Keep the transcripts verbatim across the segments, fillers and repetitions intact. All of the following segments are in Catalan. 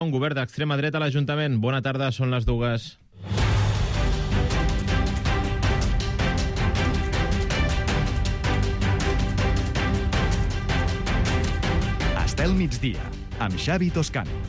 Un govern d'extrema dreta a l'Ajuntament. Bona tarda, són les dues. Estel migdia, amb Xavi Toscano.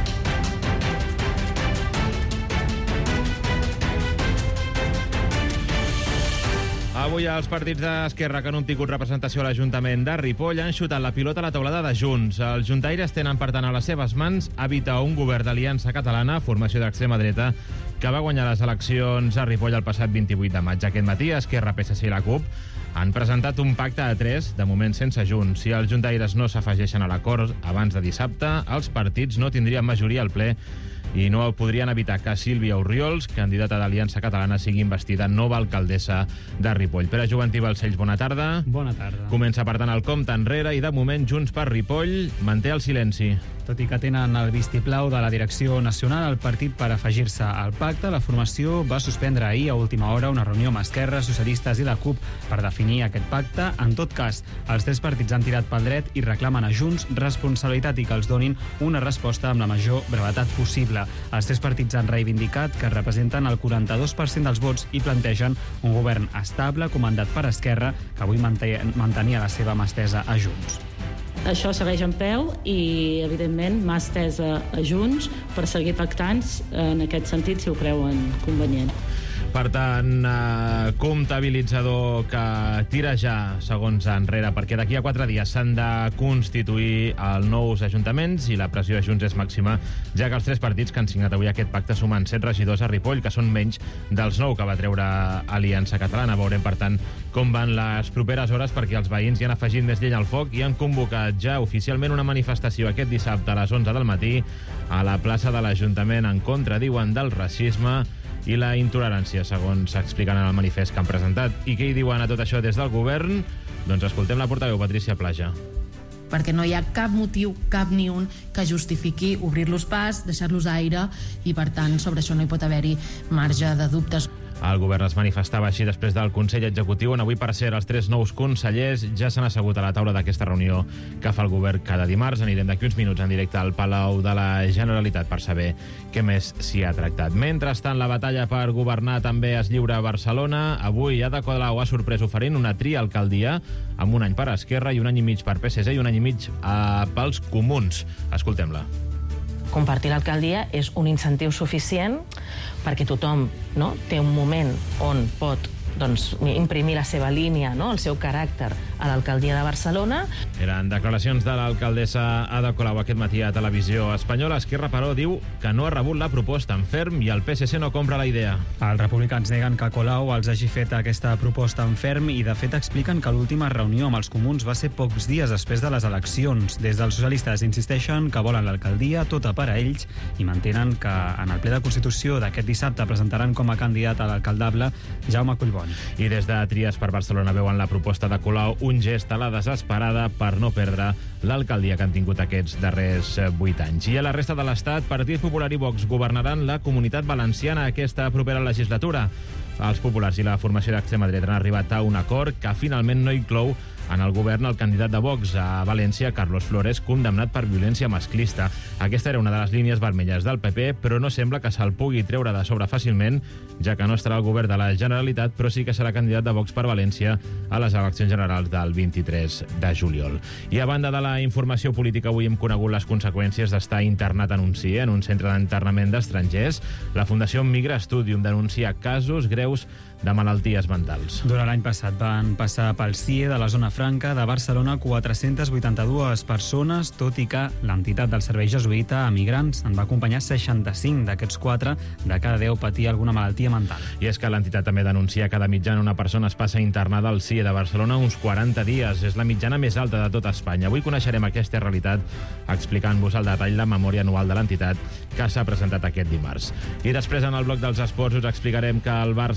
Avui els partits d'Esquerra que no han tingut representació a l'Ajuntament de Ripoll han xutat la pilota a la taulada de Junts. Els juntaires tenen, per tant, a les seves mans evitar un govern d'Aliança Catalana, formació d'extrema dreta, que va guanyar les eleccions a Ripoll el passat vint-i-vuit de maig. Aquest matí, Esquerra, P S C i la CUP han presentat un pacte a tres, de moment sense Junts. Si els juntaires no s'afegeixen a l'acord abans de dissabte, els partits no tindrien majoria al ple i no podrien evitar que Sílvia Orriols, candidata d'Aliança Catalana, sigui investida nova alcaldessa de Ripoll. Pere Juventí Balcells, bona tarda. Bona tarda. Comença, per tant, el compte enrere i, de moment, Junts per Ripoll manté el silenci. Tot i que tenen el vistiplau de la direcció nacional al partit per afegir-se al pacte, la formació va suspendre ahir a última hora una reunió amb Esquerra, Socialistes i la CUP per definir aquest pacte. En tot cas, els tres partits han tirat pel dret i reclamen a Junts responsabilitat i que els donin una resposta amb la major brevetat possible. Els tres partits han reivindicat que representen el quaranta-dos per cent dels vots i plantegen un govern estable comandat per Esquerra, que avui mantenia la seva mà estesa a Junts. Això segueix en peu i, evidentment, mà estesa a Junts per seguir pactant en aquest sentit, si ho creuen convenient. Per tant, eh, comptabilitzador que tira ja segons enrere, perquè d'aquí a quatre dies s'han de constituir els nous ajuntaments i la pressió a Junts és màxima, ja que els tres partits que han signat avui aquest pacte sumen set regidors a Ripoll, que són menys dels nou que va treure Aliança Catalana. Veurem, per tant, com van les properes hores, perquè els veïns hi han afegit més llenya al foc i han convocat ja oficialment una manifestació aquest dissabte a les onze del matí a la plaça de l'Ajuntament en contra, diuen, del racisme i la intolerància, segons s'expliquen en el manifest que han presentat. I què hi diuen a tot això des del govern? Doncs escoltem la portaveu, Patricia Plaja. Perquè no hi ha cap motiu, cap ni un, que justifiqui obrir-los pas, deixar-los aire, i per tant sobre això no hi pot haver-hi marge de dubtes. El govern es manifestava així després del Consell Executiu, on avui, per cert, els tres nous consellers ja s'han assegut a la taula d'aquesta reunió que fa el govern cada dimarts. Anirem d'aquí uns minuts en directe al Palau de la Generalitat per saber què més s'hi ha tractat. Mentrestant, la batalla per governar també es lliura a Barcelona. Avui Ada Colau ha sorprès oferint una trialcaldia amb un any per Esquerra i un any i mig per P S C i un any i mig eh, pels Comuns. Escoltem-la. Compartir l'alcaldia és un incentiu suficient perquè tothom, no, té un moment on pot, doncs, imprimir la seva línia, no, el seu caràcter a l'alcaldia de Barcelona. Eren declaracions de l'alcaldessa Ada Colau aquest matí a Televisió Espanyola. Esquerra, però, diu que no ha rebut la proposta en ferm i el P S C no compra la idea. Els republicans neguen que Colau els hagi fet aquesta proposta en ferm i, de fet, expliquen que l'última reunió amb els comuns va ser pocs dies després de les eleccions. Des dels socialistes insisteixen que volen l'alcaldia tota per a ells i mantenen que en el ple de Constitució d'aquest dissabte presentaran com a candidat a l'alcaldable Jaume Collboni. I des de Trias per Barcelona veuen la proposta de Colau un gest a la desesperada per no perdre l'alcaldia que han tingut aquests darrers vuit anys. I a la resta de l'Estat, Partit Popular i Vox governaran la Comunitat Valenciana aquesta propera legislatura. Els populars i la formació d'extrema dreta han arribat a un acord que finalment no inclou en el govern el candidat de Vox a València, Carlos Flores, condemnat per violència masclista. Aquesta era una de les línies vermelles del P P, però no sembla que se'l pugui treure de sobre fàcilment, ja que no estarà al govern de la Generalitat, però sí que serà candidat de Vox per València a les eleccions generals del vint-i-tres de juliol. I a banda de la informació política, avui hem conegut les conseqüències d'estar internat en un C I E, en un centre d'internament d'estrangers. La Fundació Migra Studium denuncia casos greus de malalties mentals. Durant l'any passat van passar pel C I E de la zona franca de Barcelona quatre-centes vuitanta-dues persones, tot i que l'entitat del servei jesuïta a migrants en va acompanyar seixanta-cinc. D'aquests quatre, de cada deu patia alguna malaltia mental. I és que l'entitat també denuncia que de mitjana una persona es passa internada al C I E de Barcelona uns quaranta dies. És la mitjana més alta de tot Espanya. Avui coneixerem aquesta realitat explicant-vos al detall la memòria anual de l'entitat que s'ha presentat aquest dimarts. I després, en el bloc dels esports, us explicarem que el Barça de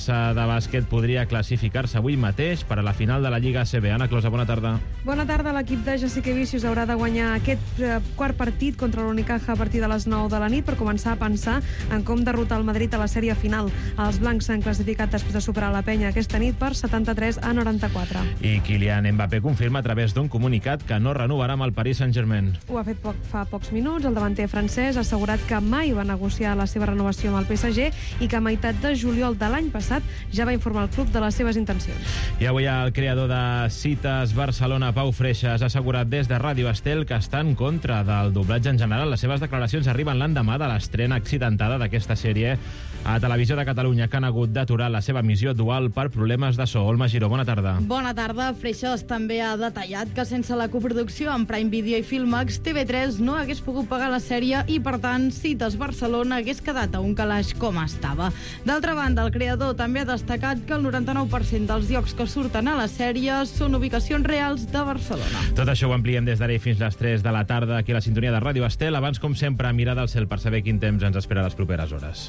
bàsquet podria classificar-se avui mateix per a la final de la Lliga A C B. Anna Closa, bona tarda. Bona tarda. L'equip de Jasikevičius haurà de guanyar aquest eh, quart partit contra l'Unicaja a partir de les nou de la nit per començar a pensar en com derrotar el Madrid a la sèrie final. Els blancs s'han classificat després de superar la Penya aquesta nit per setanta-tres a noranta-quatre. I Kylian Mbappé confirma a través d'un comunicat que no renovarà amb el Paris Saint-Germain. Ho ha fet poc, fa pocs minuts. El davanter francès ha assegurat que mai va negociar la seva renovació amb el P S G i que a meitat de juliol de l'any passat ja va informar el club de les seves intencions. I avui el creador de Cites Barcelona, Pau Freixas, ha assegurat des de Ràdio Estel que està en contra del doblatge en general. Les seves declaracions arriben l'endemà de l'estrena accidentada d'aquesta sèrie a Televisió de Catalunya, que han hagut d'aturar la seva emissió dual per problemes de so. Olma Giró, bona tarda. Bona tarda. Freixas també ha detallat que sense la coproducció amb Prime Video i Filmax, T V tres no hagués pogut pagar la sèrie i, per tant, Cites Barcelona hagués quedat a un calaix com estava. D'altra banda, el creador també ha destacat que el noranta-nou per cent dels llocs que surten a la sèrie són ubicacions reals de Barcelona. Tot això ho ampliem des d'ara i fins les tres de la tarda aquí a la sintonia de Ràdio Estel. Abans, com sempre, mirada al cel per saber quin temps ens espera les properes hores.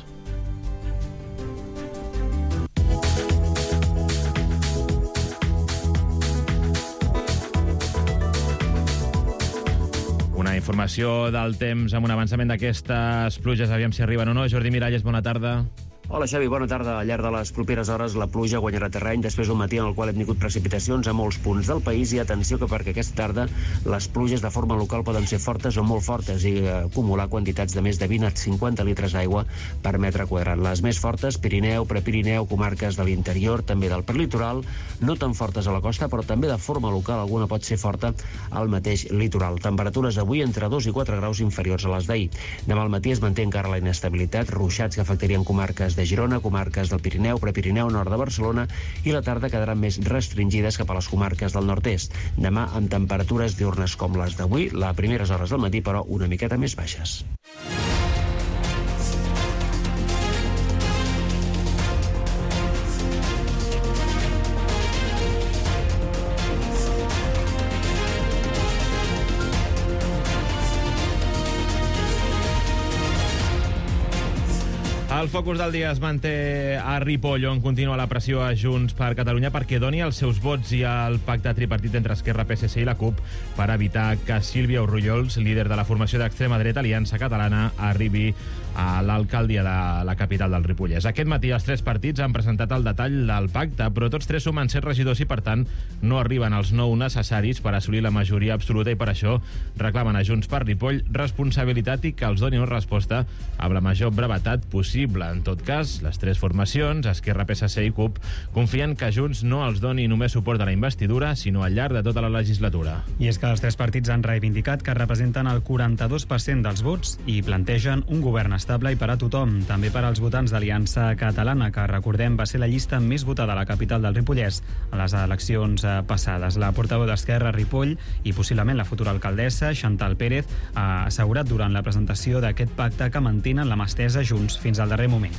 Una informació del temps amb un avançament d'aquestes pluges, aviam si arriben o no. Jordi Miralles, bona tarda. Hola, Xavi, bona tarda. Al llarg de les properes hores la pluja guanyarà terreny després d'un matí en el qual hem tingut precipitacions a molts punts del país i atenció que perquè aquesta tarda les pluges de forma local poden ser fortes o molt fortes i acumular quantitats de més de vint a cinquanta litres d'aigua per metre quadrat. Les més fortes, Pirineu, Prepirineu, comarques de l'interior, també del prelitoral, no tan fortes a la costa, però també de forma local alguna pot ser forta al mateix litoral. Temperatures avui entre dos i quatre graus inferiors a les d'ahir. Demà al matí es manté encara la inestabilitat, ruixats que afectarien comarques de Girona, comarques del Pirineu, Prepirineu, nord de Barcelona, i la tarda quedaran més restringides cap a les comarques del nord-est. Demà amb temperatures diurnes com les d'avui, les primeres hores del matí, però una miqueta més baixes. El focus del dia es manté a Ripoll, on continua la pressió a Junts per Catalunya perquè doni els seus vots i el pacte tripartit entre Esquerra, P S C i la CUP per evitar que Sílvia Orrullols, líder de la formació d'extrema dreta Aliança Catalana, arribi a l'alcaldia de la capital del Ripollès. Aquest matí els tres partits han presentat el detall del pacte, però tots tres sumen set regidors i, per tant, no arriben als nou necessaris per assolir la majoria absoluta i per això reclamen a Junts per Ripoll responsabilitat i que els doni una resposta amb la major brevetat possible. En tot cas, les tres formacions, Esquerra, P S C i CUP, confien que Junts no els doni només suport a la investidura, sinó al llarg de tota la legislatura. I és que els tres partits han reivindicat que representen el quaranta-dos per cent dels vots i plantegen un govern estable i per a tothom, també per als votants d'Aliança Catalana, que, recordem, va ser la llista més votada a la capital del Ripollès a les eleccions passades. La portaveu d'Esquerra a Ripoll i possiblement la futura alcaldessa, Chantal Pérez, ha assegurat durant la presentació d'aquest pacte que mantenen la mà estesa Junts fins al darrer moment.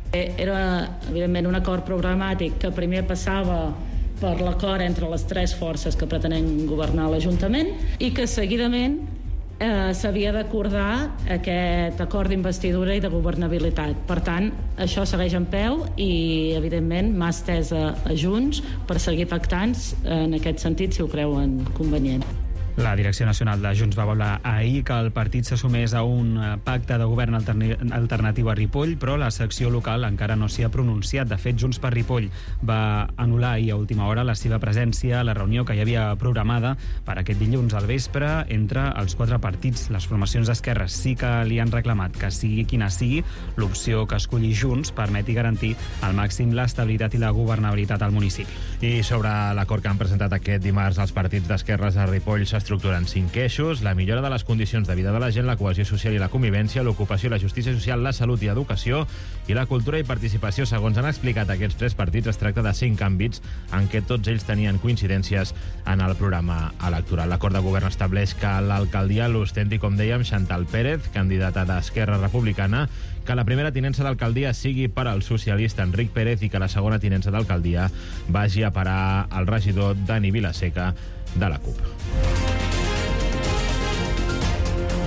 Era, evidentment, un acord programàtic que primer passava per l'acord entre les tres forces que pretenen governar l'Ajuntament i que seguidament eh, s'havia d'acordar aquest acord d'investidura i de governabilitat. Per tant, això segueix en peu i, evidentment, mà estesa a Junts per seguir pactant en aquest sentit, si ho creuen convenient. La Direcció Nacional de Junts va voler ahir que el partit s'assumés a un pacte de govern alternatiu a Ripoll, però la secció local encara no s'hi ha pronunciat. De fet, Junts per Ripoll va anul·lar ahir a última hora la seva presència a la reunió que hi havia programada per aquest dilluns al vespre entre els quatre partits. Les formacions d'esquerra sí que li han reclamat que sigui quina sigui l'opció que escolli Junts permeti garantir al màxim l'estabilitat i la governabilitat al municipi. I sobre l'acord que han presentat aquest dimarts els partits d'esquerres a Ripoll s'estructura en cinc eixos: la millora de les condicions de vida de la gent, la cohesió social i la convivència, l'ocupació, la justícia social, la salut i educació, i la cultura i participació. Segons han explicat aquests tres partits, es tracta de cinc àmbits en què tots ells tenien coincidències en el programa electoral. L'acord de govern estableix que l'alcaldia l'ostenti, com dèiem, Chantal Pérez, candidata d'Esquerra Republicana, que la primera tinença d'alcaldia sigui per al socialista Enric Pérez i que la segona tinença d'alcaldia vagi a parar al regidor Dani Vilaseca de la CUP. Per tant,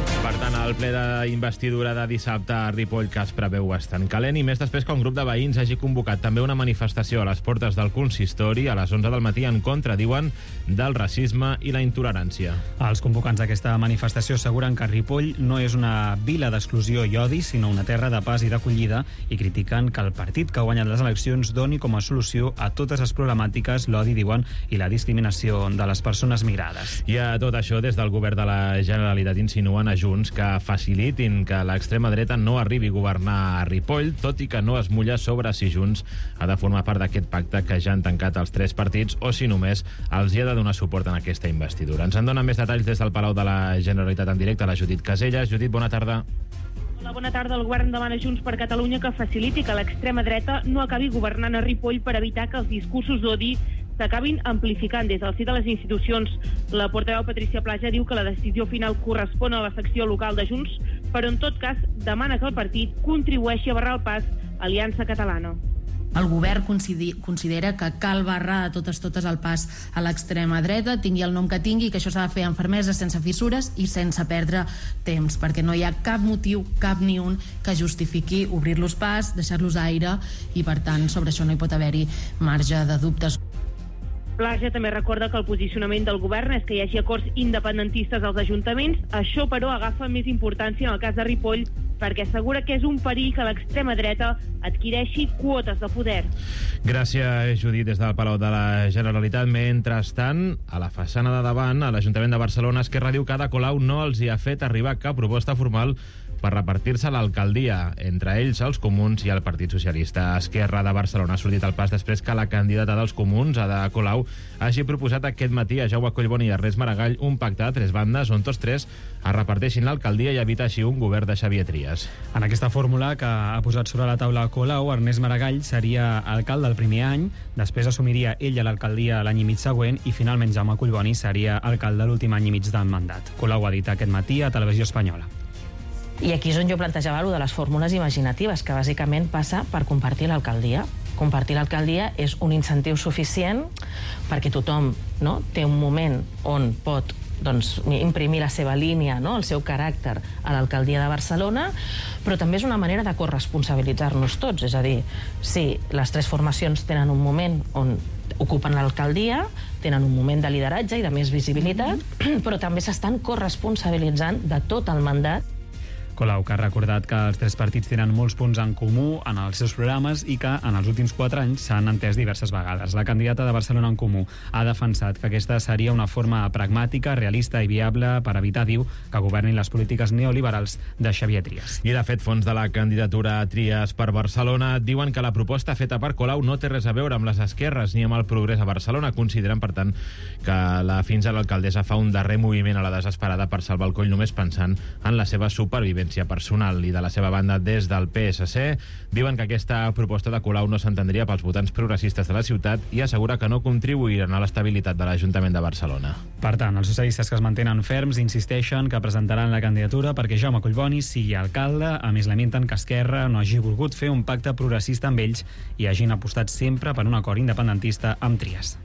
en el ple d'investidura de dissabte a Ripoll, que es preveu bastant calent, i més després que un grup de veïns hagi convocat també una manifestació a les portes del consistori a les onze del matí en contra, diuen, del racisme i la intolerància. Els convocants d'aquesta manifestació asseguren que Ripoll no és una vila d'exclusió i odi, sinó una terra de pas i d'acollida, i critiquen que el partit que ha guanyat les eleccions doni com a solució a totes les problemàtiques, l'odi, diuen, i la discriminació de les persones migrades. I a tot això, des del govern de la Generalitat insinuen a Junts que facilitin que l'extrema dreta no arribi a governar a Ripoll, tot i que no es mulla sobre si Junts ha de formar part d'aquest pacte que ja han tancat els tres partits o si només els hi ha de donar suport en aquesta investidura. Ens en donen més detalls des del Palau de la Generalitat en directe, la Judit Caselles. Judit, bona tarda. Hola, bona tarda. El govern demana Junts per Catalunya que faciliti que l'extrema dreta no acabi governant a Ripoll per evitar que els discursos d'odi s'acabin amplificant des del si de les institucions. La portaveu Patricia Plaja diu que la decisió final correspon a la secció local de Junts, però en tot cas demana que el partit contribueixi a barrar el pas a Aliança Catalana. El govern considera que cal barrar de totes totes el pas a l'extrema dreta, tingui el nom que tingui, que això s'ha de fer amb fermesa, sense fissures i sense perdre temps, perquè no hi ha cap motiu, cap ni un, que justifiqui obrir-los pas, deixar-los aire, i per tant sobre això no hi pot haver-hi marge de dubtes. Plaja també recorda que el posicionament del govern és que hi hagi acords independentistes als ajuntaments. Això, però, agafa més importància en el cas de Ripoll perquè assegura que és un perill que l'extrema dreta adquireixi quotes de poder. Gràcies, Judit, des del Palau de la Generalitat. Mentrestant, a la façana de davant, a l'Ajuntament de Barcelona, Esquerra diu que Ada Colau no els hi ha fet arribar cap proposta formal per repartir-se l'alcaldia, entre ells els Comuns i el Partit Socialista. Esquerra de Barcelona ha sortit al pas després que la candidata dels Comuns, Ada Colau, hagi proposat aquest matí a Jaume Collboni i a Ernest Maragall un pacte a tres bandes on tots tres es reparteixin l'alcaldia i evitar així un govern de Xavier Trias. En aquesta fórmula que ha posat sobre la taula Colau, Ernest Maragall seria alcalde el primer any, després assumiria ell a l'alcaldia l'any i mig següent i finalment Jaume Collboni seria alcalde l'últim any i mig del mandat. Colau ha dit aquest matí a Televisió Espanyola. I aquí és on jo plantejava allò de les fórmules imaginatives, que bàsicament passa per compartir l'alcaldia. Compartir l'alcaldia és un incentiu suficient perquè tothom, no, té un moment on pot doncs, imprimir la seva línia, no, el seu caràcter a l'alcaldia de Barcelona, però també és una manera de corresponsabilitzar-nos tots. És a dir, sí, les tres formacions tenen un moment on ocupen l'alcaldia, tenen un moment de lideratge i de més visibilitat, però també s'estan corresponsabilitzant de tot el mandat. Colau, que ha recordat que els tres partits tenen molts punts en comú en els seus programes i que en els últims quatre anys s'han entès diverses vegades. La candidata de Barcelona en Comú ha defensat que aquesta seria una forma pragmàtica, realista i viable per evitar, diu, que governin les polítiques neoliberals de Xavier Trias. I, de fet, fons de la candidatura Trias per Barcelona diuen que la proposta feta per Colau no té res a veure amb les esquerres ni amb el progrés a Barcelona. Consideren, per tant, que la fins a l'alcaldessa fa un darrer moviment a la desesperada per salvar el coll només pensant en la seva supervivència personal. I de la seva banda, des del P S C, diuen que aquesta proposta de Colau no s'entendria pels votants progressistes de la ciutat i assegura que no contribuiran a l'estabilitat de l'Ajuntament de Barcelona. Per tant, els socialistes que es mantenen ferms insisteixen que presentaran la candidatura perquè Jaume Collboni sigui alcalde. A més, lamenten que Esquerra no hagi volgut fer un pacte progressista amb ells i hagin apostat sempre per un acord independentista amb Trias.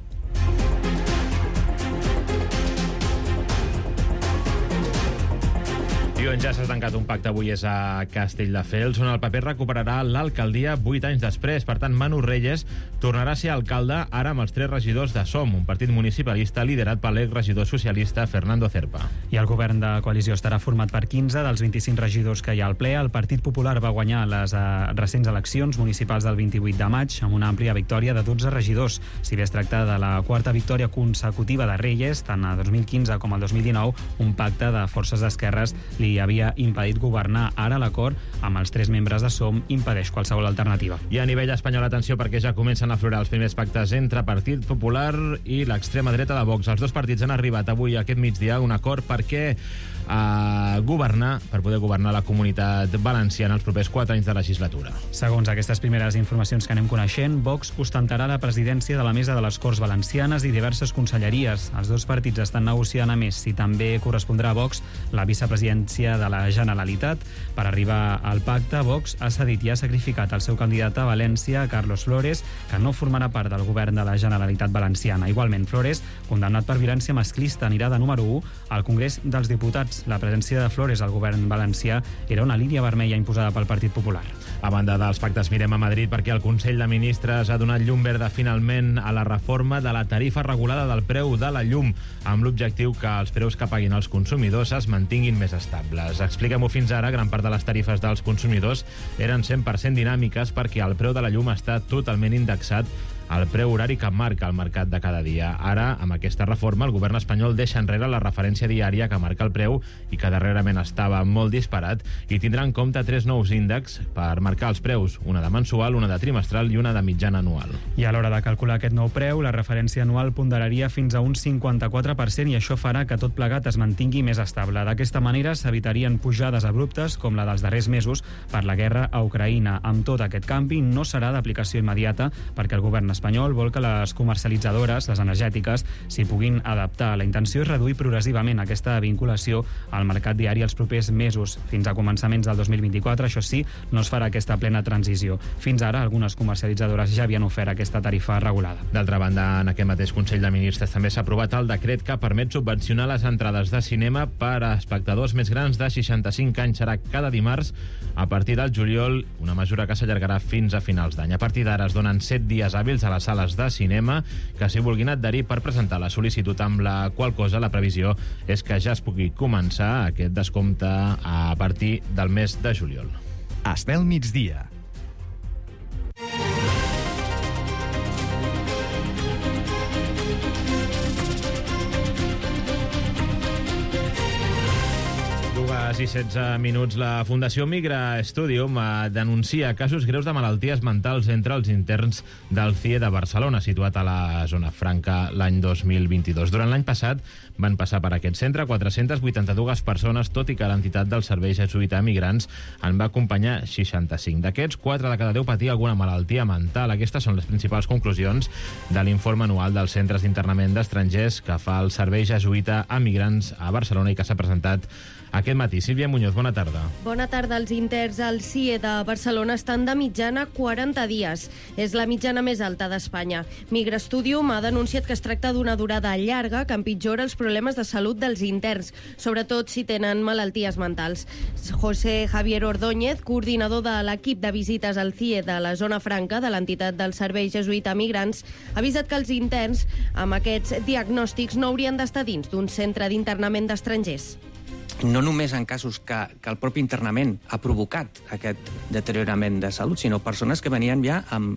I on ja s'ha tancat un pacte avui és a Castelldefels, on el paper recuperarà l'alcaldia vuit anys després. Per tant, Manu Reyes tornarà a ser alcalde ara amb els tres regidors de Som, un partit municipalista liderat per l'exregidor socialista Fernando Cerpa. I el govern de coalició estarà format per quinze dels vint-i-cinc regidors que hi ha al ple. El Partit Popular va guanyar les uh, recents eleccions municipals del vint-i-vuit de maig amb una àmplia victòria de dotze regidors. Si bé es tracta de la quarta victòria consecutiva de Reyes, tant a dos mil quinze com al dos mil dinou, un pacte de forces d'esquerres li havia impedit governar. Ara l'acord amb els tres membres de Som impedeix qualsevol alternativa. I a nivell espanyol, atenció, perquè ja comencen a aflorar els primers pactes entre Partit Popular i l'extrema dreta de Vox. Els dos partits han arribat avui aquest migdia a un acord perquè a governar, per poder governar la Comunitat Valenciana els propers quatre anys de legislatura. Segons aquestes primeres informacions que anem coneixent, Vox ostentarà la presidència de la Mesa de les Corts Valencianes i diverses conselleries. Els dos partits estan negociant, a més, si també correspondrà a Vox la vicepresidència presidència de la Generalitat. Per arribar al pacte, Vox ha cedit i ha sacrificat el seu candidat a València, Carlos Flores, que no formarà part del govern de la Generalitat Valenciana. Igualment, Flores, condemnat per violència masclista, anirà de número u al Congrés dels Diputats. La presència de Flores al govern valencià era una línia vermella imposada pel Partit Popular. A banda dels pactes, mirem a Madrid perquè el Consell de Ministres ha donat llum verda finalment a la reforma de la tarifa regulada del preu de la llum, amb l'objectiu que els preus que paguin els consumidors es mantinguin més estables. Expliquem-ho fins ara, gran part de les tarifes dels consumidors eren cent per cent dinàmiques perquè el preu de la llum està totalment indexat al preu horari que marca el mercat de cada dia. Ara, amb aquesta reforma, el govern espanyol deixa enrere la referència diària que marca el preu i que darrerament estava molt disparat i tindrà en compte tres nous índexs per marcar els preus, una de mensual, una de trimestral i una de mitjana anual. I a l'hora de calcular aquest nou preu, la referència anual ponderaria fins a un cinquanta-quatre per cent i això farà que tot plegat es mantingui més estable. D'aquesta manera s'evitarien pujades abruptes com la dels darrers mesos per la guerra a Ucraïna. Amb tot aquest canvi no serà d'aplicació immediata perquè el govern espanyol vol que les comercialitzadores, les energètiques, s'hi puguin adaptar. La intenció és reduir progressivament aquesta vinculació al mercat diari els propers mesos. Fins a començaments del dos mil vint-i-quatre, això sí, no es farà aquesta plena transició. Fins ara, algunes comercialitzadores ja havien ofert aquesta tarifa regulada. D'altra banda, en aquest mateix Consell de Ministres també s'ha aprovat el decret que permet subvencionar les entrades de cinema per a espectadors més grans de seixanta-cinc anys. Serà cada dimarts a partir del juliol, una mesura que s'allargarà fins a finals d'any. A partir d'ara es donen set dies hàbils a les sales de cinema que s'hi vulguin adherir per presentar la sol·licitud, amb la qual cosa la previsió és que ja es pugui començar aquest descompte a partir del mes de juliol. Estel migdia. I setze minuts. La Fundació Migra Studium denuncia casos greus de malalties mentals entre els interns del C I E de Barcelona, situat a la zona franca l'any dos mil vint-i-dos. Durant l'any passat van passar per aquest centre quatre-centes vuitanta-dues persones, tot i que l'entitat del Servei Jesuïta a Migrants en va acompanyar seixanta-cinc. D'aquests, quatre de cada deu patia alguna malaltia mental. Aquestes són les principals conclusions de l'informe anual dels centres d'internament d'estrangers que fa el Servei Jesuïta a Migrants a Barcelona i que s'ha presentat aquest matí. Sílvia Muñoz, bona tarda. Bona tarda. Els interns al C I E de Barcelona estan de mitjana quaranta dies. És la mitjana més alta d'Espanya. Migra Studium ha denunciat que es tracta d'una durada llarga que empitjora els problemes de salut dels interns, sobretot si tenen malalties mentals. José Javier Ordóñez, coordinador de l'equip de visites al C I E de la zona franca de l'entitat del Servei Jesuïta a Migrants, ha avisat que els interns amb aquests diagnòstics no haurien d'estar dins d'un centre d'internament d'estrangers. No només en casos que, que el propi internament ha provocat aquest deteriorament de salut, sinó persones que venien ja amb,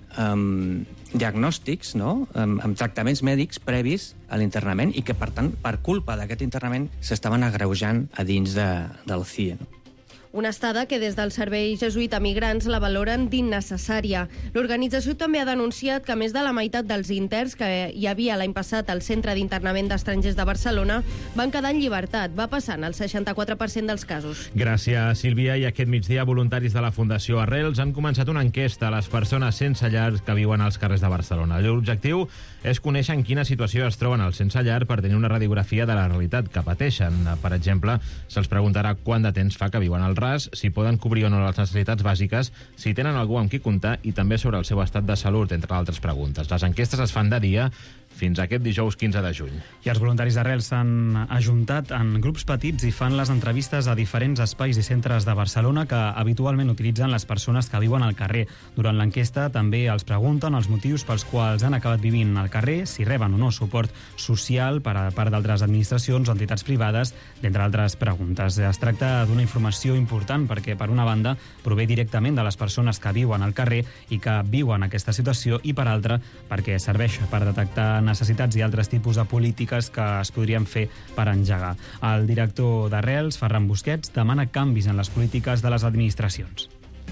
amb diagnòstics, no? amb, amb tractaments mèdics previs a l'internament i que, per tant, per culpa d'aquest internament s'estaven agreujant a dins de, del C I E. No? Una estada que des del Servei Jesuïta a Migrants la valoren d'innecessària. L'organització també ha denunciat que més de la meitat dels interns que hi havia l'any passat al Centre d'Internament d'Estrangers de Barcelona van quedar en llibertat. Va passant al seixanta-quatre per cent dels casos. Gràcies, Sílvia. I aquest migdia, voluntaris de la Fundació Arrels han començat una enquesta a les persones sense llar que viuen als carrers de Barcelona. L'objectiu és conèixer en quina situació es troben els sense llar per tenir una radiografia de la realitat que pateixen. Per exemple, se'ls preguntarà quant de temps fa que viuen al ras, si poden cobrir o no les necessitats bàsiques, si tenen algú amb qui comptar i també sobre el seu estat de salut, entre altres preguntes. Les enquestes es fan de dia fins aquest dijous quinze de juny. I els voluntaris d'Arrels s'han ajuntat en grups petits i fan les entrevistes a diferents espais i centres de Barcelona que habitualment utilitzen les persones que viuen al carrer. Durant l'enquesta també els pregunten els motius pels quals han acabat vivint al carrer, si reben o no suport social per a part d'altres administracions o entitats privades, d'entre altres preguntes. Es tracta d'una informació important perquè, per una banda, prové directament de les persones que viuen al carrer i que viuen aquesta situació i, per altra, perquè serveix per detectar necessitats i altres tipus de polítiques que es podrien fer per engegar. El director d'Arrels, Ferran Busquets, demana canvis en les polítiques de les administracions.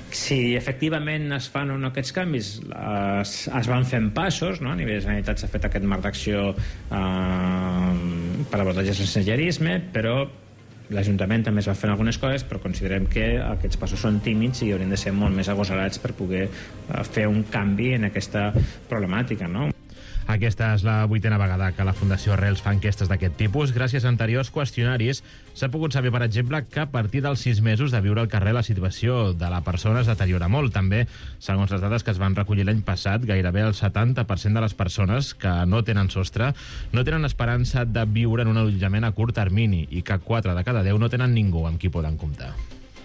Si efectivament es fan o no aquests canvis, es, es van fent passos, no? A nivell de sanitat s'ha fet aquest marc d'acció eh, per abordatge sense sensellarisme, però l'Ajuntament també es va fent algunes coses, però considerem que aquests passos són tímids i haurien de ser molt més agosarats per poder fer un canvi en aquesta problemàtica, no? Aquesta és la vuitena vegada que la Fundació Arrels fa enquestes d'aquest tipus. Gràcies a anteriors qüestionaris s'ha pogut saber, per exemple, que a partir dels sis mesos de viure al carrer la situació de la persona es deteriora molt. També, segons les dades que es van recollir l'any passat, gairebé el setanta per cent de les persones que no tenen sostre no tenen esperança de viure en un allotjament a curt termini i que quatre de cada deu no tenen ningú amb qui poden comptar.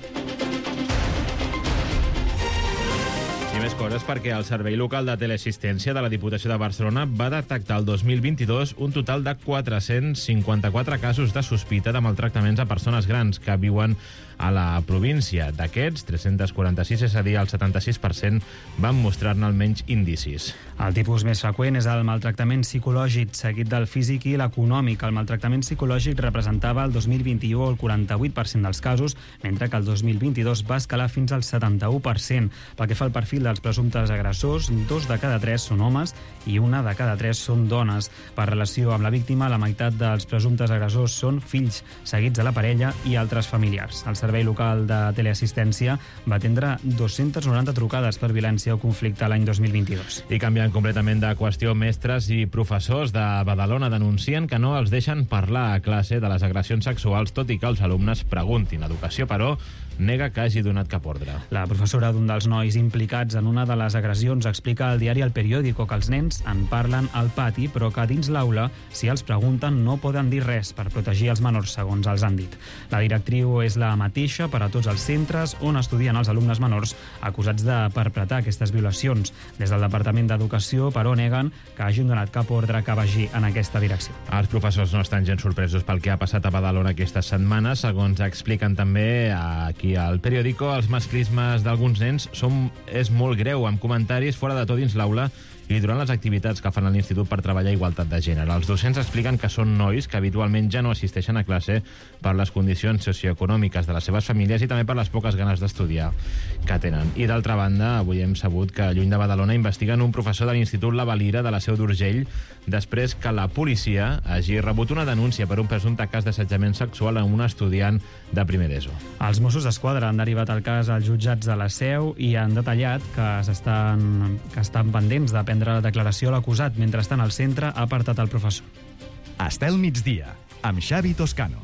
I més coses perquè el Servei Local de Teleassistència de la Diputació de Barcelona va detectar el dos mil vint-i-dos un total de quatre-cents cinquanta-quatre casos de sospita de maltractaments a persones grans que viuen a la província. D'aquests, tres-cents quaranta-sis, és a dir, el setanta-sis per cent, van mostrar-ne almenys indicis. El tipus més freqüent és el maltractament psicològic, seguit del físic i l'econòmic. El maltractament psicològic representava el dos mil vint-i-u el quaranta-vuit per cent dels casos, mentre que el dos mil vint-i-dos va escalar fins al setanta-u per cent. Pel que fa al perfil dels presumptes agressors, dos de cada tres són homes i una de cada tres són dones. Per relació amb la víctima, la meitat dels presumptes agressors són fills, seguits de la parella i altres familiars. El Servei Local de Teleassistència va atendre dos-centes noranta trucades per violència o conflicte l'any dos mil vint-i-dos. I canviant completament de qüestió, mestres i professors de Badalona denuncien que no els deixen parlar a classe de les agressions sexuals, tot i que els alumnes preguntin. Educació, però, nega que hagi donat cap ordre. La professora d'un dels nois implicats en una de les agressions explica al diari El Periódico que els nens en parlen al pati, però que dins l'aula, si els pregunten, no poden dir res per protegir els menors, segons els han dit. La directriu és la mateixa per a tots els centres on estudien els alumnes menors acusats de perpetrar aquestes violacions. Des del Departament d'Educació, però, neguen que hagin donat cap ordre que vagi en aquesta direcció. Els professors no estan gens sorpresos pel que ha passat a Badalona aquesta setmana. Segons expliquen també aquí al Periódico, els masclismes d'alguns nens són, és molt greu, amb comentaris fora de tot dins l'aula i durant les activitats que fan a l'Institut per treballar igualtat de gènere. Els docents expliquen que són nois que habitualment ja no assisteixen a classe per les condicions socioeconòmiques de les seves famílies i també per les poques ganes d'estudiar que tenen. I d'altra banda, avui hem sabut que lluny de Badalona investiguen un professor de l'Institut La Valira de la Seu d'Urgell després que la policia hagi rebut una denúncia per un presumpte cas d'assetjament sexual a un estudiant de primer d'ESO. Els Mossos d'Esquadra han derivat el cas als jutjats de la Seu i han detallat que s'estan que estan pendents de prendre la declaració a l'acusat. Mentrestant, el centre ha apartat el professor. Estel migdia, amb Xavi Toscano.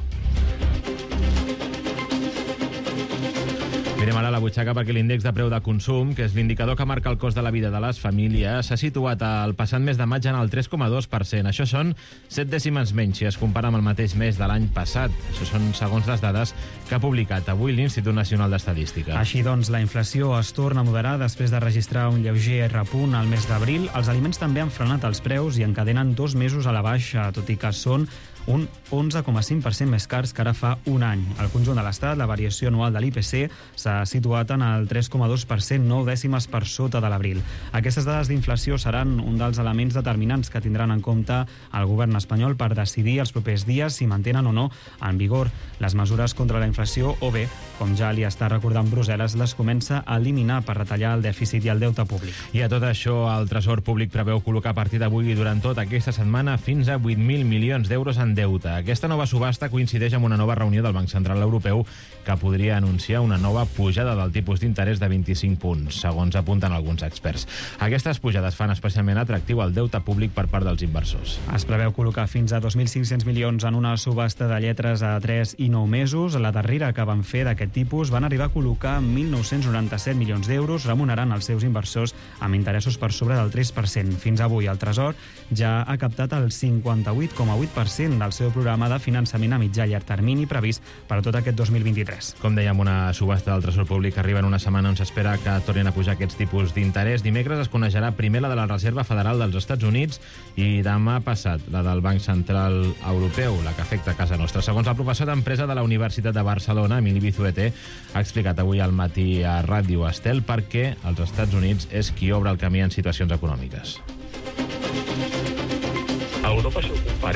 Mirem ara la butxaca perquè l'índex de preu de consum, que és l'indicador que marca el cost de la vida de les famílies, s'ha situat al passat mes de maig en el tres coma dos per cent. Això són set dècimes menys si es compara amb el mateix mes de l'any passat. Això són segons les dades que ha publicat avui l'Institut Nacional d'Estadística. Així doncs, la inflació es torna a moderar després de registrar un lleuger repunt al mes d'abril. Els aliments també han frenat els preus i encadenen dos mesos a la baixa, tot i que són un onze coma cinc per cent més cars que ara fa un any. Al conjunt de l'Estat, la variació anual de l'I P C s'ha situat en el tres coma dos per cent, nou dècimes per sota de l'abril. Aquestes dades d'inflació seran un dels elements determinants que tindran en compte el govern espanyol per decidir els propers dies si mantenen o no en vigor les mesures contra la inflació o bé, com ja li està recordant Brussel·les, les comença a eliminar per retallar el dèficit i el deute públic. I a tot això, el Tresor Públic preveu col·locar a partir d'avui i durant tota aquesta setmana fins a vuit mil milions d'euros en deute. Aquesta nova subhasta coincideix amb una nova reunió del Banc Central Europeu que podria anunciar una nova pujada del tipus d'interès de vint-i-cinc punts, segons apunten alguns experts. Aquestes pujades fan especialment atractiu el deute públic per part dels inversors. Es preveu col·locar fins a dos mil cinc-cents milions en una subhasta de lletres a tres i nou mesos. La darrera que van fer d'aquest tipus van arribar a col·locar mil nou-cents noranta-set milions d'euros, remunerant els seus inversors amb interessos per sobre del tres per cent. Fins avui el Tresor ja ha captat el cinquanta-vuit coma vuit per cent del seu programa de finançament a mitjà i llarg termini previst per a tot aquest dos mil vint-i-tres. Com dèiem, una subhasta del Tresor Públic arriba en una setmana on s'espera que tornin a pujar aquests tipus d'interès. Dimecres es coneixerà primer la de la Reserva Federal dels Estats Units i demà passat la del Banc Central Europeu, la que afecta a casa nostra. Segons el professor d'Empresa de la Universitat de Barcelona, Emili Bizuete, ha explicat avui al matí a Ràdio Estel per què els Estats Units és qui obre el camí en situacions econòmiques. A Europa, si ho comparem,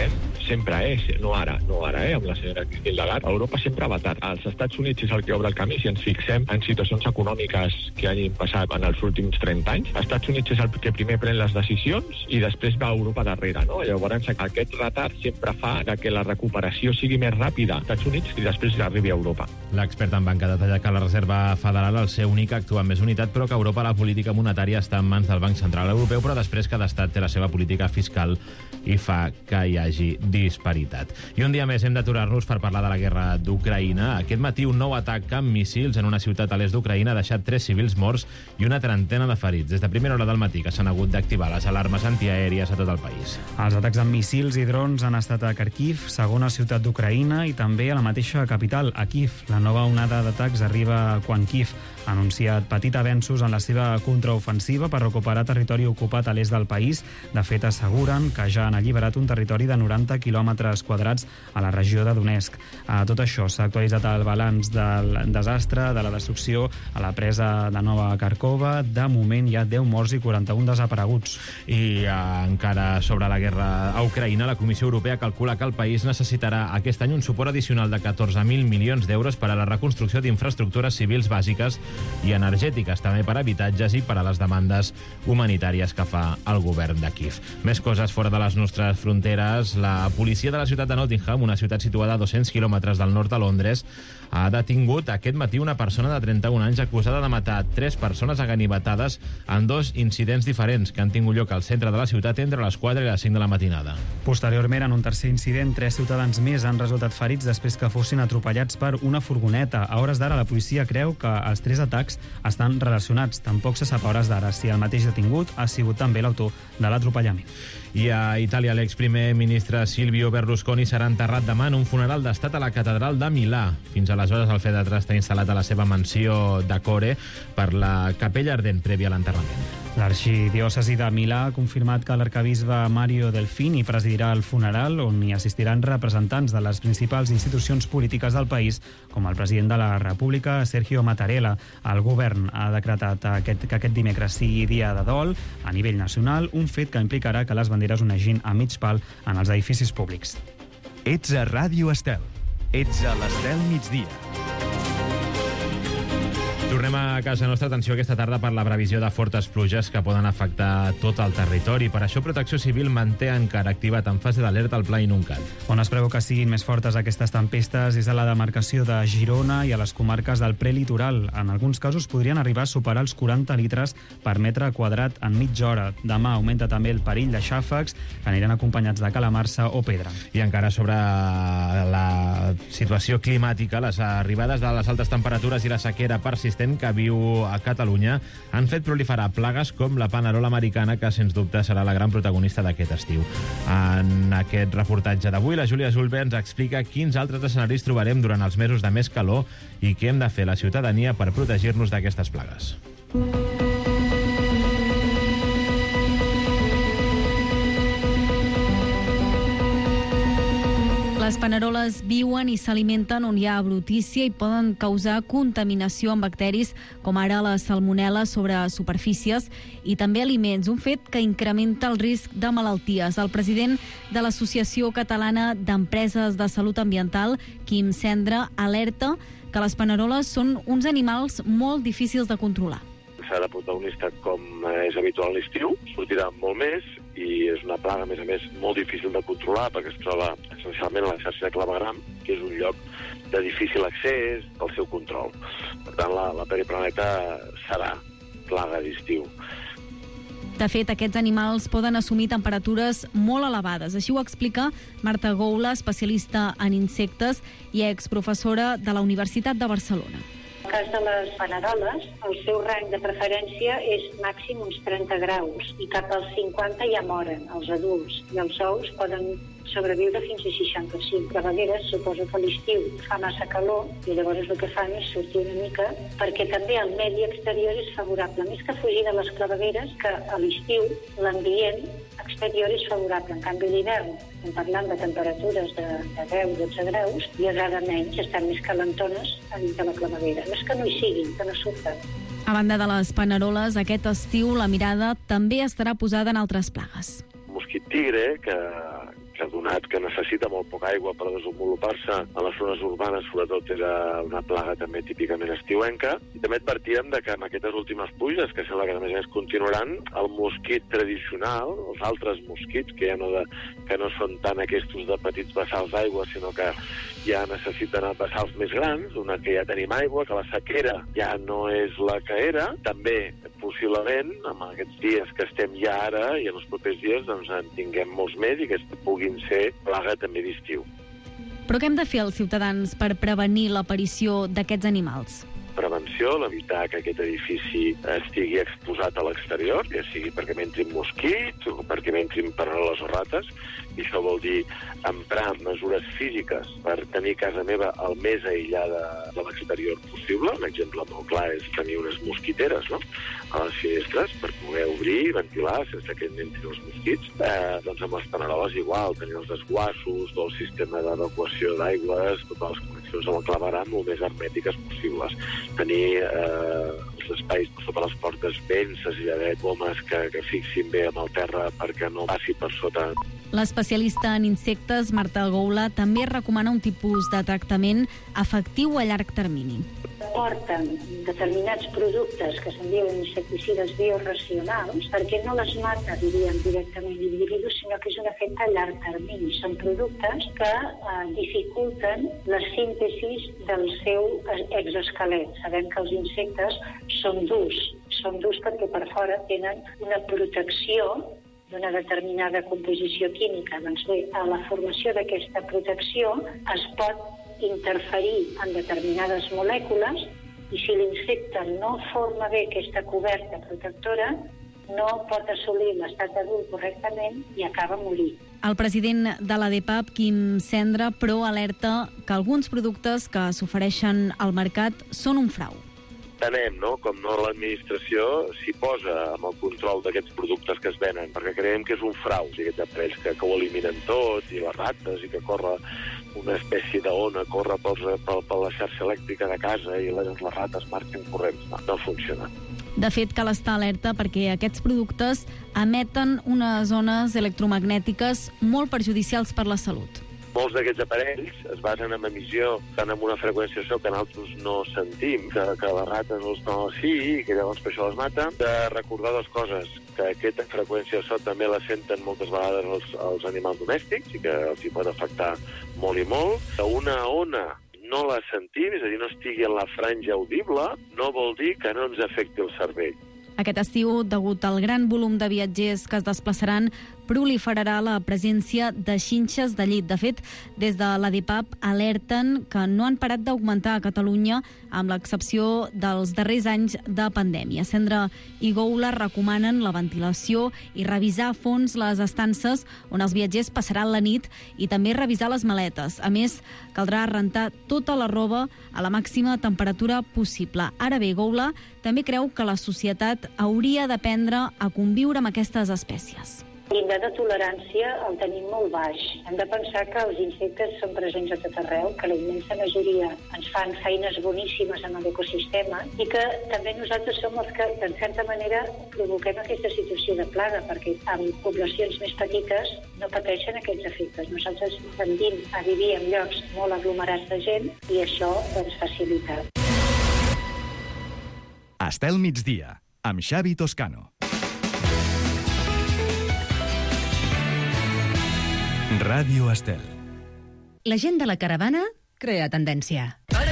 sempre, eh? no ara, no ara, eh? amb la senyora Christine Lagarde, Europa sempre ha vetat. Els Estats Units és el que obre el camí, si ens fixem en situacions econòmiques que hagin passat en els últims trenta anys. Els Estats Units és el que primer pren les decisions i després va a Europa darrere, no? Llavors aquest retard sempre fa que la recuperació sigui més ràpida als Estats Units i després arribi a Europa. L'expert en banca detalla que la Reserva Federal, el seu únic, actua amb més unitat, però que a Europa la política monetària està en mans del Banc Central Europeu, però després cada estat té la seva política fiscal i fa que hi hagi disparitat. I un dia més hem d'aturar-nos per parlar de la guerra d'Ucraïna. Aquest matí un nou atac amb míssils en una ciutat a l'est d'Ucraïna ha deixat tres civils morts i una trentena de ferits. Des de primera hora del matí que s'han hagut d'activar les alarmes antiaèries a tot el país. Els atacs amb míssils i drons han estat a Kharkiv, segona ciutat d'Ucraïna, i també a la mateixa capital, a Kiev. La nova onada d'atacs arriba quan Kiev ha anunciat petit avenços en la seva contraofensiva per recuperar territori ocupat a l'est del país. De fet, asseguren que ja han alliberat un territori de noranta quilòmetres quadrats a la regió de Donetsk. A tot això s'ha actualitzat el balanç del desastre, de la destrucció a la presa de Nova Kharkova. De moment hi ha deu morts i quaranta-un desapareguts. I eh, encara sobre la guerra a Ucraïna, la Comissió Europea calcula que el país necessitarà aquest any un suport addicional de catorze mil milions d'euros per a la reconstrucció d'infraestructures civils bàsiques i energètiques, també per habitatges i per a les demandes humanitàries que fa el govern de Kiev. Més coses fora de les nostres fronteres. La policia de la ciutat de Nottingham, una ciutat situada a dos-cents quilòmetres del nord de Londres, ha detingut aquest matí una persona de trenta-un anys acusada de matar tres persones aganivetades en dos incidents diferents que han tingut lloc al centre de la ciutat entre les quatre i les cinc de la matinada. Posteriorment, en un tercer incident, tres ciutadans més han resultat ferits després que fossin atropellats per una furgoneta. A hores d'ara, la policia creu que els tres atacs estan relacionats. Tampoc se sap a hores d'ara si el mateix detingut ha sigut també l'autor de l'atropellament. I a Itàlia, l'exprimer ministre Silvio Berlusconi serà enterrat demà en un funeral d'estat a la catedral de Milà. Fins aleshores, el Fedatra està instal·lat a la seva mansió de Core per la capella ardent prèvia a l'enterrament. L'arxidiòcesi de Milà ha confirmat que l'arcabisbe Mario Delfini presidirà el funeral, on hi assistiran representants de les principals institucions polítiques del país, com el president de la República, Sergio Mattarella. El govern ha decretat aquest, que aquest dimecres sigui dia de dol a nivell nacional, un fet que implicarà que les banderes onegin a mig pal en els edificis públics. Ets a Ràdio Estel. Ets a l'Estel migdia. Tornem a casa nostra. Atenció aquesta tarda per la previsió de fortes pluges que poden afectar tot el territori. Per això Protecció Civil manté encara activat en fase d'alerta el Pla Inuncat. On es preveu que siguin més fortes aquestes tempestes és a la demarcació de Girona i a les comarques del prelitoral. En alguns casos podrien arribar a superar els quaranta litres per metre quadrat en mitja hora. Demà augmenta també el perill de xàfecs que aniran acompanyats de calamarsa o pedra. I encara sobre la situació climàtica, les arribades de les altes temperatures i la sequera persistent que viu a Catalunya han fet proliferar plagues com la panerola americana, que sens dubte serà la gran protagonista d'aquest estiu. En aquest reportatge d'avui, la Júlia Zulbe ens explica quins altres escenaris trobarem durant els mesos de més calor i què hem de fer la ciutadania per protegir-nos d'aquestes plagues. Les paneroles viuen i s'alimenten on hi ha brutícia i poden causar contaminació amb bacteris com ara la salmonel·la sobre superfícies i també aliments, un fet que incrementa el risc de malalties. El president de l'Associació Catalana d'Empreses de Salut Ambiental, Quim Cendra, alerta que les paneroles són uns animals molt difícils de controlar. Serà protagonista com és habitual a l'estiu, sortirà molt més i és una plaga, a més a més, molt difícil de controlar perquè es troba essencialment a la xarxa de clavegram, que és un lloc de difícil accés al seu control. Per tant, la, la periplaneta serà plaga d'estiu. De fet, aquests animals poden assumir temperatures molt elevades. Així ho explica Marta Goula, especialista en insectes i exprofessora de la Universitat de Barcelona. En el cas de les paneroles, el seu rang de preferència és màxim uns trenta graus i cap als cinquanta ja moren els adults i els ous poden sobreviure fins a seixanta-cinc. De vegades suposo que a l'estiu fa massa calor i llavors el que fan és sortir una mica perquè també el medi exterior és favorable. Més que fugir de les clavegueres, que a l'estiu l'ambient exterior és favorable. En canvi, l'hivern, estem parlant de temperatures de, de deu a dotze graus, i agrada menys, estan més calentones a dins de la clavadera. No és que no hi siguin, que no surten. A banda de les paneroles, aquest estiu la mirada també estarà posada en altres plagues. Mosquit tigre, que, que donat que necessita molt poca aigua per desenvolupar-se en les zones urbanes, sobretot era una plaga també típicament estiuenca. I també advertíem de que en aquestes últimes pluges, que sembla que a més a més continuaran, el mosquit tradicional, els altres mosquits, que ja no, de, que no són tant aquests de petits bassals d'aigua, sinó que ja necessiten bassals més grans, una que ja tenim aigua, que la sequera ja no és la que era. També, possiblement, amb aquests dies que estem ja ara i en els propers dies, doncs en tinguem molts més i que puguin ser plaga també d'estiu. Però què hem de fer els ciutadans per prevenir l'aparició d'aquests animals? Prevenció, evitar que aquest edifici estigui exposat a l'exterior, ja sigui perquè m'entrin mosquits o perquè m'entrin parroles o rates, i això vol dir emprar mesures físiques per tenir casa meva el més aïllada de l'exterior possible. Un exemple molt clar és tenir unes mosquiteres, no?, a les finestres per poder obrir i ventilar sense que entrin els mosquits. Eh, doncs amb les paneroles igual, tenir els desguassos, tot el sistema d'evacuació d'aigües, totes les connexions amb el claveram el més hermètiques possibles. Tenir eh, els espais sota les portes ben segelladets, gomes que, que fixin bé amb el terra perquè no passi per sota. L'especialista en insectes, Marta Goula, també recomana un tipus de tractament efectiu a llarg termini. Porten determinats productes que se'n diuen insecticides bioracionals perquè no les mata, diríem, directament l'individu, sinó que és un efecte a llarg termini. Són productes que eh, dificulten la síntesi del seu exoesquelet. Sabem que els insectes són durs, són durs perquè per fora tenen una protecció d'una determinada composició química. Doncs bé, a la formació d'aquesta protecció es pot interferir en determinades molècules i si l'insecte no forma bé aquesta coberta protectora, no pot assolir l'estat adult correctament i acaba morint. El president de l'A D P A P, Quim Cendra, però alerta que alguns productes que s'ofereixen al mercat són un frau. Entenem, no?, com no l'administració s'hi posa amb el control d'aquests productes que es venen, perquè creiem que és un frau, o sigui, aquests aparells que, que ho eliminen tot, i les rates, i que corre una espècie d'ona, corre per, per, per la xarxa elèctrica de casa i les, les rates marxen corrents. No, no funciona. De fet, cal estar alerta perquè aquests productes emeten unes ones electromagnètiques molt perjudicials per la salut. Molts d'aquests aparells es basen en emissió tant amb una freqüència so que nosaltres no sentim, que, que les rates no estan sí i que llavors per això les mata. De recordar dues coses, que aquesta freqüència so també la senten moltes vegades els, els animals domèstics i que els hi pot afectar molt i molt. Que una ona no la sentim, és a dir, no estigui en la franja audible, no vol dir que no ens afecti el cervell. Aquest estiu, degut al gran volum de viatgers que es desplaçaran, proliferarà la presència de xinxes de llit. De fet, des de l'A D P A P alerten que no han parat d'augmentar a Catalunya, amb l'excepció dels darrers anys de pandèmia. Cendra i Goula recomanen la ventilació i revisar a fons les estances on els viatgers passaran la nit i també revisar les maletes. A més, caldrà rentar tota la roba a la màxima temperatura possible. Ara bé, Goula també creu que la societat hauria d'aprendre a conviure amb aquestes espècies. L'índex de tolerància el tenim molt baix. Hem de pensar que els insectes són presents a tot arreu, que la immensa majoria ens fan feines boníssimes en l'ecosistema i que també nosaltres som els que, en certa manera, provoquem aquesta situació de plaga, perquè amb poblacions més petites no pateixen aquests efectes. Nosaltres tendim a vivir en llocs molt aglomerats de gent i això ens facilita. Estel migdia, amb Xavi Toscano. Ràdio Estel. La gent de la caravana crea tendència.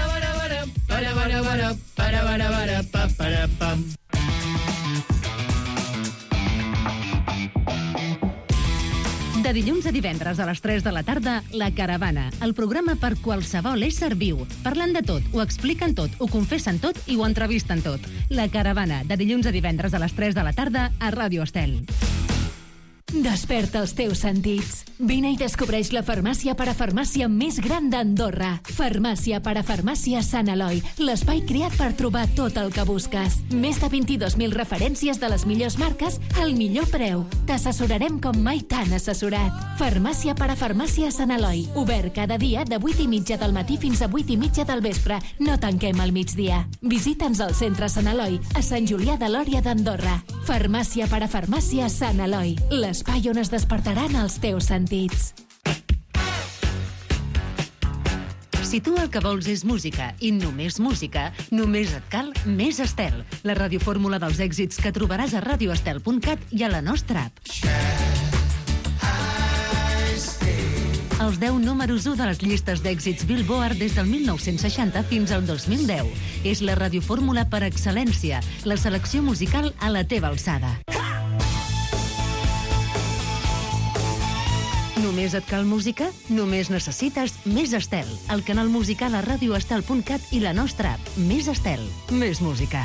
De dilluns a divendres a les tres de la tarda, La Caravana, el programa per qualsevol ésser viu. Parlant de tot, ho expliquen tot, ho confessen tot i ho entrevisten tot. La Caravana, de dilluns a divendres a les tres de la tarda a Ràdio Estel. Desperta els teus sentits. Vine i descobreix la farmàcia parafarmàcia més gran d'Andorra. Farmàcia parafarmàcia Sant Eloi, l'espai creat per trobar tot el que busques. Més de vint-i-dos mil referències de les millors marques al millor preu. T'assessorarem com mai t'han assessorat. Farmàcia parafarmàcia Sant Eloi, obert cada dia de vuit i mitja del matí fins a vuit i mitja del vespre. No tanquem al migdia. Visita'ns al centre Sant Eloi, a Sant Julià de Lòria d'Andorra. Farmàcia parafarmàcia Sant Eloi, l'espai on es despertaran els teus sentits. Si tu el que vols és música i només música, només et cal Més Estel, la radiofórmula dels èxits que trobaràs a radio estel punt cat i a la nostra app. Els deu números u de les llistes d'èxits Billboard des del mil nou-cents seixanta fins al dos mil deu. És la radiofórmula per excel·lència, la selecció musical a la teva alçada. Només et cal música? Només necessites Més Estel, el canal musical a radio estel punt cat i la nostra app. Més Estel, més música.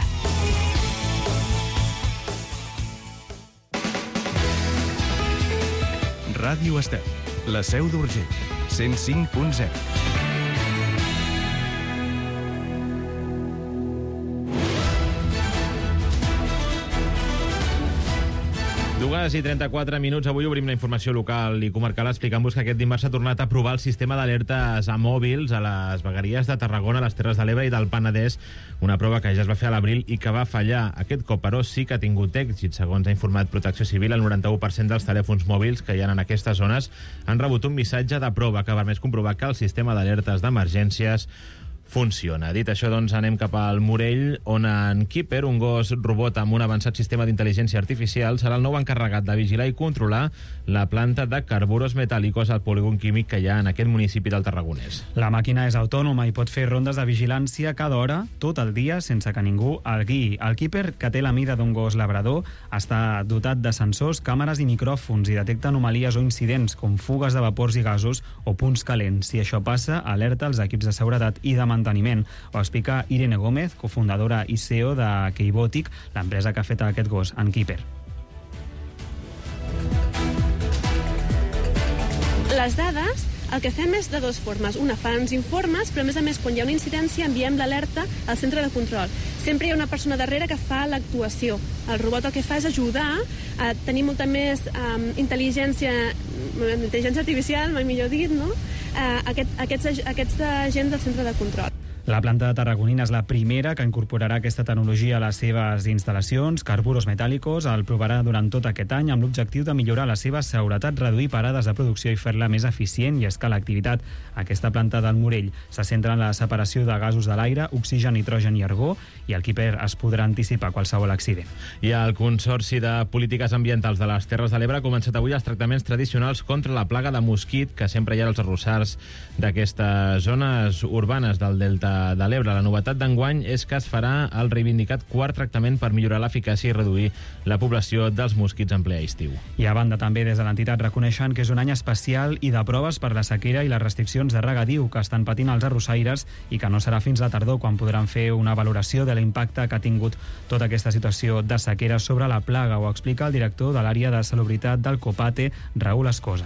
Ràdio Estel, la seu d'Urgell, cent cinc punt zero. Dues i trenta-quatre minuts. Avui obrim la informació local i comarcal explicant-vos que aquest dimarts s'ha tornat a aprovar el sistema d'alertes a mòbils a les vegueries de Tarragona, les Terres de l'Ebre i del Penedès, una prova que ja es va fer a l'abril i que va fallar. Aquest cop, però, sí que ha tingut èxit. Segons ha informat Protecció Civil, el noranta-u per cent dels telèfons mòbils que hi ha en aquestes zones han rebut un missatge de prova que ha permès comprovar que el sistema d'alertes d'emergències funciona. Dit això, doncs, anem cap al Morell, on en Keeper, un gos robot amb un avançat sistema d'intel·ligència artificial, serà el nou encarregat de vigilar i controlar la planta de carburos metàl·licos al polígon químic que hi ha en aquest municipi del Tarragonès. La màquina és autònoma i pot fer rondes de vigilància cada hora, tot el dia, sense que ningú el guiï. El Keeper, que té la mida d'un gos labrador, està dotat de sensors, càmeres i micròfons i detecta anomalies o incidents com fugues de vapors i gasos o punts calents. Si això passa, alerta els equips de seguretat i de manteniment. Ho explica Irene Gómez, cofundadora i C E O de Keybotic, l'empresa que ha fet aquest gos, en Keeper. Les dades, el que fem és de dues formes. Una, fa uns informes, però a més a més, quan hi ha una incidència, enviem l'alerta al centre de control. Sempre hi ha una persona darrere que fa l'actuació. El robot el que fa és ajudar a tenir molta més um, intel·ligència, intel·ligència artificial, mai millor dit, no? Uh, aquest, aquests, aquests agents del centre de control. La planta de Tarragonina és la primera que incorporarà aquesta tecnologia a les seves instal·lacions. Carburos Metàl·licos el provarà durant tot aquest any amb l'objectiu de millorar la seva seguretat, reduir parades de producció i fer-la més eficient, i és que l'activitat aquesta planta del Morell se centra en la separació de gasos de l'aire, oxigen, nitrogen i argó, i el Keeper es podrà anticipar qualsevol accident. I el Consorci de Polítiques Ambientals de les Terres de l'Ebre ha començat avui els tractaments tradicionals contra la plaga de mosquit que sempre hi ha als arrossars d'aquestes zones urbanes del Delta de l'Ebre. La novetat d'enguany és que es farà el reivindicat quart tractament per millorar l'eficàcia i reduir la població dels mosquits en ple estiu. I a banda, també des de l'entitat reconeixen que és un any especial i de proves per la sequera i les restriccions de regadiu que estan patint els arrossaires, i que no serà fins la tardor quan podran fer una valoració de l'impacte que ha tingut tota aquesta situació de sequera sobre la plaga. Ho explica el director de l'àrea de salubritat del Copate, Raül Escosa.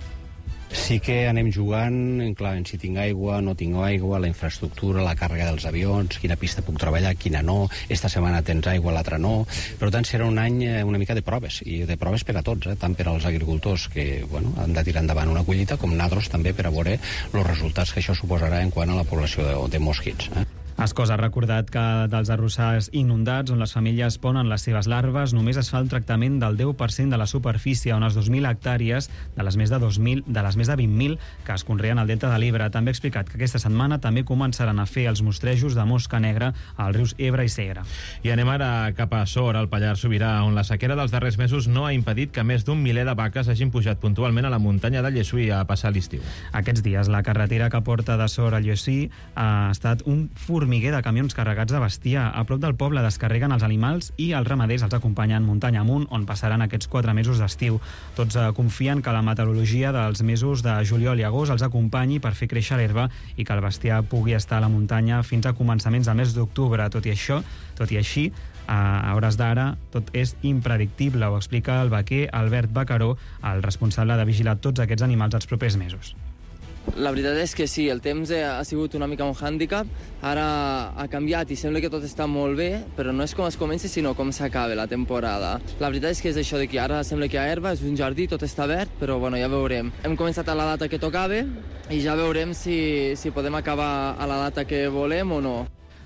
Sí que anem jugant, clar, en si tinc aigua, no tinc aigua, la infraestructura, la càrrega dels avions, quina pista puc treballar, quina no, esta setmana tens aigua, l'altra no. Per tant, serà un any una mica de proves, i de proves per a tots, eh? Tant per als agricultors que bueno, han de tirar endavant una collita, com nosaltres també per a veure els resultats que això suposarà en quant a la població de, de mosquits. Eh? Escosa ha recordat que dels arrossars inundats on les famílies ponen les seves larves només es fa el tractament del deu per cent de la superfície, a unes dos mil hectàrees de les més de dos mil, de les més de vint mil que es conreen al Delta de l'Ebre. També ha explicat que aquesta setmana també començaran a fer els mostrejos de mosca negra als rius Ebre i Segre. I anem ara cap a Sor, al Pallars Sobirà, on la sequera dels darrers mesos no ha impedit que més d'un miler de vaques hagin pujat puntualment a la muntanya de Llessui a passar l'estiu. Aquests dies la carretera que porta de Sor a Llessui ha estat un formiguer de camions carregats de bestiar. A prop del poble descarreguen els animals i els ramaders els acompanyen muntanya amunt, on passaran aquests quatre mesos d'estiu. Tots eh, confien que la meteorologia dels mesos de juliol i agost els acompanyi per fer créixer l'herba i que el bestiar pugui estar a la muntanya fins a començaments del mes d'octubre. Tot i això, tot i així, a hores d'ara tot és impredictible, ho explica el vaquer Albert Bacaró, el responsable de vigilar tots aquests animals els propers mesos. La veritat és que sí, el temps ha sigut una mica un hàndicap, ara ha canviat i sembla que tot està molt bé, però no és com es comença, sinó com s'acaba la temporada. La veritat és que és això de que ara sembla que hi ha herba, és un jardí, tot està verd, però bueno, ja veurem. Hem començat a la data que tocava i ja veurem si, si podem acabar a la data que volem o no.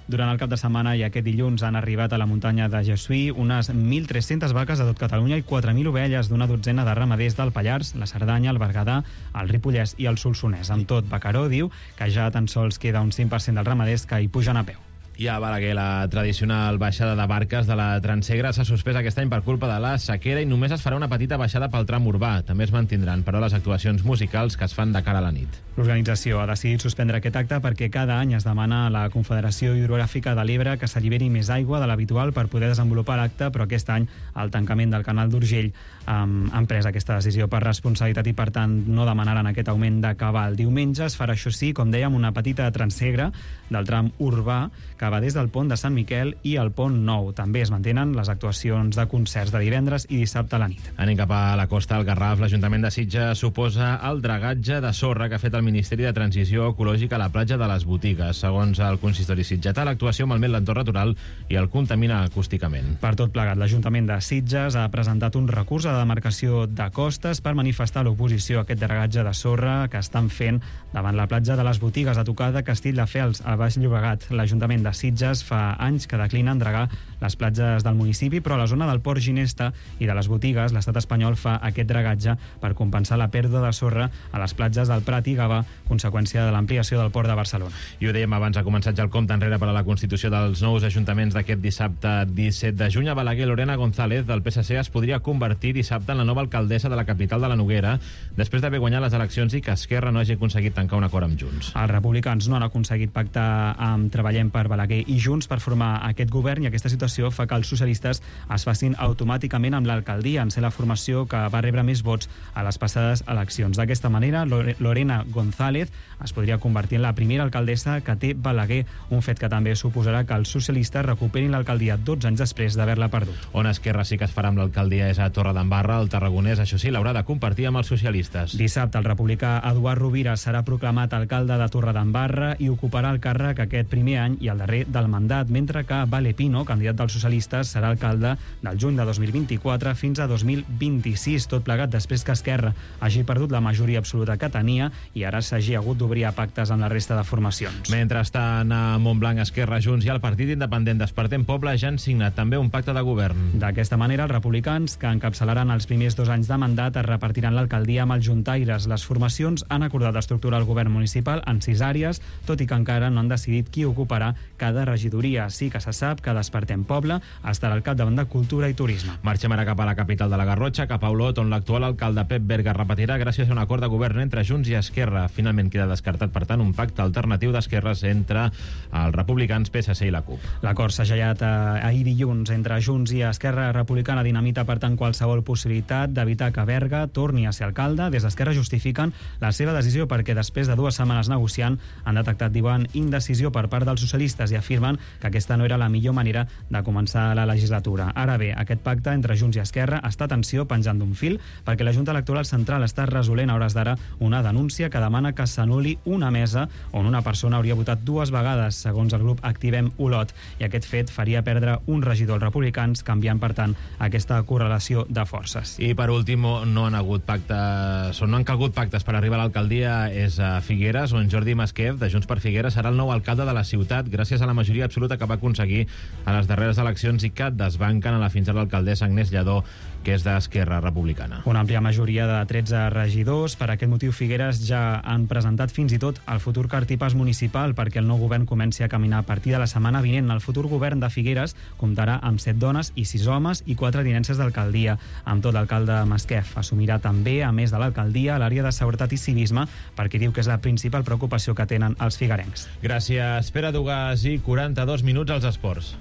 Durant el cap de setmana i aquest dilluns han arribat a la muntanya de Gessuí unes mil tres-centes vaques de tot Catalunya i quatre mil ovelles d'una dotzena de ramaders del Pallars, la Cerdanya, el Berguedà, el Ripollès i el Solsonès. Amb tot, Bacaró diu que ja tan sols queda un cinc per cent dels ramaders que hi pugen a peu. I a Balaguer, la tradicional baixada de barques de la Transegre s'ha suspès aquest any per culpa de la sequera i només es farà una petita baixada pel tram urbà. També es mantindran, però, les actuacions musicals que es fan de cara a la nit. L'organització ha decidit suspendre aquest acte perquè cada any es demana a la Confederació Hidrogràfica de l'Ebre que s'alliberi més aigua de l'habitual per poder desenvolupar l'acte, però aquest any el tancament del canal d'Urgell um, han pres aquesta decisió per responsabilitat i, per tant, no demanaran aquest augment de cabal. Diumenge es farà, això sí, com dèiem, una petita transegre del tram urbà que va des del pont de Sant Miquel i el pont Nou. També es mantenen les actuacions de concerts de divendres i dissabte a la nit. Anem cap a la costa del Garraf. L'Ajuntament de Sitges suposa el dragatge de sorra que ha fet el Ministeri de Transició Ecològica a la platja de les Botigues. Segons el consistori sitgetà, l'actuació malmet l'entorn natural i el contamina acústicament. Per tot plegat, l'Ajuntament de Sitges ha presentat un recurs a la demarcació de costes per manifestar l'oposició a aquest dragatge de sorra que estan fent davant la platja de les Botigues a tocar de Castelldefels, a Baix Llobregat. L'Ajuntament de Sitges fa anys que declina endregar les platges del municipi, però a la zona del Port Ginesta i de les Botigues l'estat espanyol fa aquest dragatge per compensar la pèrdua de sorra a les platges del Prat i Gavà, conseqüència de l'ampliació del Port de Barcelona. I ho dèiem abans, ha començat ja el compte enrere per a la constitució dels nous ajuntaments d'aquest dissabte disset de juny. A Balaguer, Lorena González, del P S C, es podria convertir dissabte en la nova alcaldessa de la capital de la Noguera, després d'haver guanyat les eleccions i que Esquerra no hagi aconseguit tancar un acord amb Junts. Els republicans no han aconseguit pactar amb Treballem per Balaguer i Junts per formar aquest govern, i aquesta situació fa que els socialistes es facin automàticament amb l'alcaldia, en ser la formació que va rebre més vots a les passades eleccions. D'aquesta manera, Lorena González es podria convertir en la primera alcaldessa que té Balaguer, un fet que també suposarà que els socialistes recuperin l'alcaldia dotze anys després d'haver-la perdut. On Esquerra sí que es farà amb l'alcaldia és a Torredembarra. El tarragonès, això sí, l'haurà de compartir amb els socialistes. Dissabte, el republicà Eduard Rovira serà proclamat alcalde de Torredembarra i ocuparà el càrrec aquest primer any i el darrer del mandat, mentre que Vale Pino, candidat dels socialistes, serà alcalde del juny de dos mil vint-i-quatre fins a dos mil vint-i-sis, tot plegat després que Esquerra hagi perdut la majoria absoluta que tenia i ara s'hagi hagut d'obrir a pactes amb la resta de formacions. Mentrestant, a Montblanc, Esquerra, Junts i el Partit Independent Despertem Poble ja han signat també un pacte de govern. D'aquesta manera, els republicans, que encapçalaran els primers dos anys de mandat, es repartiran l'alcaldia amb els juntaires. Les formacions han acordat estructurar el govern municipal en sis àrees, tot i que encara no han decidit qui ocuparà cada regidoria. Sí que se sap que Despertem Poble estarà al capdavant de Cultura i Turisme. Marxem ara cap a la capital de la Garrotxa, cap a Olot, on l'actual alcalde Pep Berga repetirà gràcies a un acord de govern entre Junts i Esquerra. Finalment queda descartat, per tant, un pacte alternatiu d'esquerres entre els republicans, P S C i la CUP. L'acord s'ha gellat eh, ahir dilluns entre Junts i Esquerra Republicana dinamita, per tant, qualsevol possibilitat d'evitar que Berga torni a ser alcalde. Des d'Esquerra justifiquen la seva decisió perquè després de dues setmanes negociant han detectat, diuen, indecisió per part dels socialistes i afirmen que aquesta no era la millor manera de començar la legislatura. Ara bé, aquest pacte entre Junts i Esquerra està, atenció, penjant d'un fil perquè la Junta Electoral Central està resolent a hores d'ara una denúncia que demana que s'anul·li una mesa on una persona hauria votat dues vegades, segons el grup Activem Olot, i aquest fet faria perdre un regidor als republicans, canviant, per tant, aquesta correlació de forces. I per últim, no han hagut pactes, o no han calgut pactes per arribar a l'alcaldia és a Figueres, on Jordi Masquef, de Junts per Figueres, serà el nou alcalde de la ciutat gràcies a la majoria absoluta que va aconseguir a les darreres eleccions i que desbanquen a la fins ara alcaldessa Agnès Lledó, que és d'Esquerra Republicana. Una àmplia majoria de tretze regidors. Per aquest motiu, Figueres ja han presentat fins i tot el futur cartipàs municipal perquè el nou govern comenci a caminar a partir de la setmana vinent. El futur govern de Figueres comptarà amb set dones i sis homes i quatre tinences d'alcaldia. Amb tot, l'alcalde Masquef assumirà també, a més de l'alcaldia, l'àrea de seguretat i civisme, perquè diu que és la principal preocupació que tenen els figuerencs. Gràcies, Pere Dugas, i quaranta-dos minuts als esports.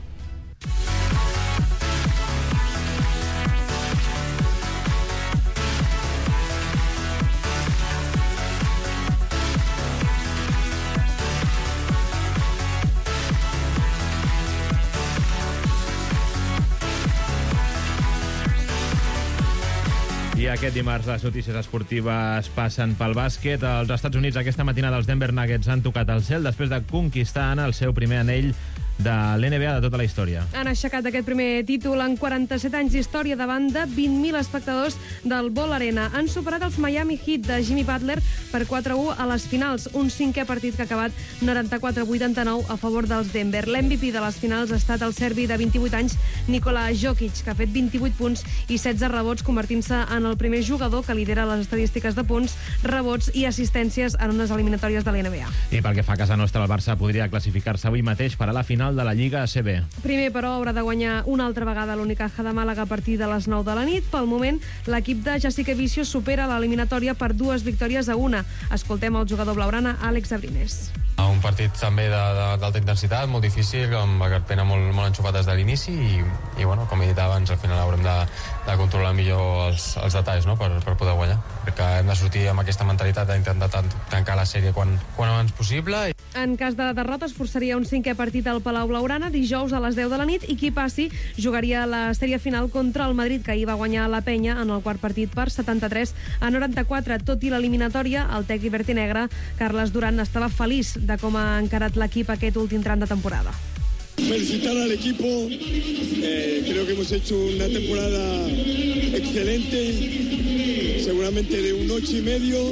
I aquest dimarts les notícies esportives passen pel bàsquet. Als Estats Units aquesta matinada els Denver Nuggets han tocat el cel després de conquistar en el seu primer anell de l'N B A de tota la història. Han aixecat aquest primer títol en quaranta-set anys d'història davant de vint mil espectadors del Ball Arena. Han superat els Miami Heat de Jimmy Butler per quatre a u a les finals, un cinquè partit que ha acabat noranta-quatre a vuitanta-nou a favor dels Denver. L'M V P de les finals ha estat el serbi de vint-i-vuit anys, Nikola Jokic, que ha fet vint-i-vuit punts i setze rebots, convertint-se en el primer jugador que lidera les estadístiques de punts, rebots i assistències en unes eliminatòries de l'N B A. I pel que fa a casa nostra, el Barça podria classificar-se avui mateix per a la final de la Lliga A C B. Primer, però, haurà de guanyar una altra vegada l'Unicaja de Màlaga a partir de les nou de la nit. Pel moment, l'equip de Jessica Vicios supera l'eliminatòria per dues victòries a una. Escoltem el jugador blaugrana, Àlex Abrines. Un partit també d'alta intensitat, molt difícil, amb el Carpena molt, molt enxufat des de l'inici i, i bueno, com he dit abans, al final haurem de, de controlar millor els, els detalls, no?, per, per poder guanyar. Perquè hem de sortir amb aquesta mentalitat d'intentar tan, tancar la sèrie quan, quan abans possible. En cas de derrota es forçaria un cinquè partit al Palau Blaugrana dijous a les deu de la nit i qui passi jugaria la sèrie final contra el Madrid, que ahir va guanyar la Penya en el quart partit per setanta-tres a noranta-quatre. Tot i l'eliminatòria, el tècnic vertinegre Carles Duran estava feliç de com ha encarat l'equip aquest últim tram de temporada. Felicitar al equipo, eh, creo que hemos hecho una temporada excelente, seguramente de un ocho y medio,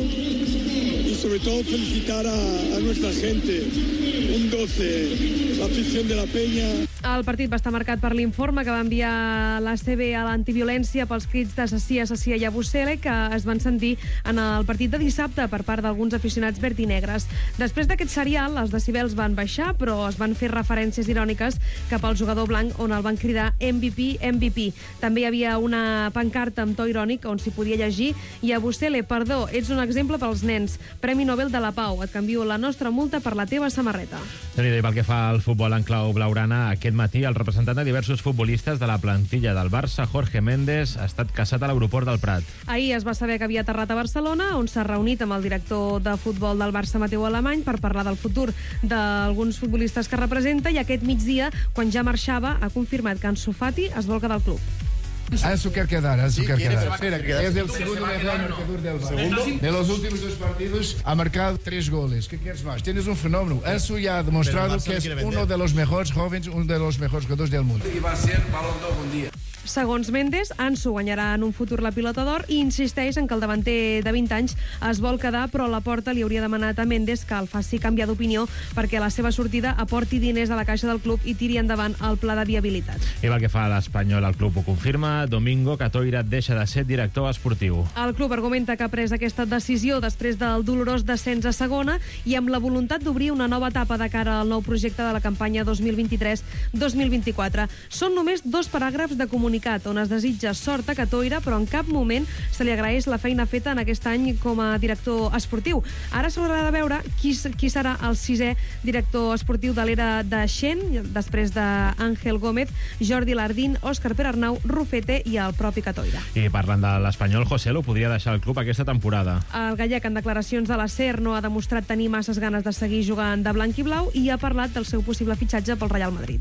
y sobre todo felicitar a, a nuestra gente, un doce, la afición de la Peña. El partit va estar marcat per l'informe que va enviar l'A C B a l'antiviolència pels crits d'assassí, assassí a Yabusele, que es van sentir en el partit de dissabte per part d'alguns aficionats vertinegres. Després d'aquest serial, els decibels van baixar, però es van fer referències iròniques cap al jugador blanc, on el van cridar M V P, M V P. També hi havia una pancarta amb to irònic on s'hi podia llegir: Yabusele, perdó, ets un exemple pels nens. Premi Nobel de la Pau. Et canvio la nostra multa per la teva samarreta. I pel que fa al futbol en clau blaugrana, aquest matí el representant de diversos futbolistes de la plantilla del Barça, Jorge Méndez, ha estat caçat a l'aeroport del Prat. Ahir es va saber que havia aterrat a Barcelona, on s'ha reunit amb el director de futbol del Barça, Mateu Alemany, per parlar del futur d'alguns futbolistes que representa, i aquest migdia, quan ja marxava, ha confirmat que Ansu Fati es vol quedar al club. Ansu quiere quedar, Ansu quiere quedar. Espera, que Es el segundo mejor marcador del Barça. De los últimos dos partidos ha marcado tres goles. ¿Qué quieres más? Tienes un fenómeno. Ansu ya ha demostrado que es uno de los mejores jóvenes, uno de los mejores jugadores del mundo. Y va a ser Balón d'Or un día. Segons Méndez, Ansu guanyarà en un futur la pilota d'or i insisteix en que el davanter de vint anys es vol quedar, però la Porta li hauria demanat a Méndez que el faci canviar d'opinió perquè a la seva sortida aporti diners a la caixa del club i tiri endavant el pla de viabilitat. I pel que fa a l'Espanyol, el club ho confirma. Domingo Catoira deixa de ser director esportiu. El club argumenta que ha pres aquesta decisió després del dolorós descens a segona i amb la voluntat d'obrir una nova etapa de cara al nou projecte de la campanya dos mil vint-i-tres dos mil vint-i-quatre. Són només dos paràgrafs de comunicat on es desitja sort a Catoira, però en cap moment se li agraeix la feina feta en aquest any com a director esportiu. Ara s'haurà de veure qui, qui serà el sisè director esportiu de l'era de Xen, després d'Àngel Gómez, Jordi Lardín, Òscar Perarnau, Rufete i el propi Catoira. I parlant de l'Espanyol, Joselu podria deixar el club aquesta temporada. El gallec, en declaracions de la SER, no ha demostrat tenir masses ganes de seguir jugant de blanc i blau i ha parlat del seu possible fitxatge pel Real Madrid.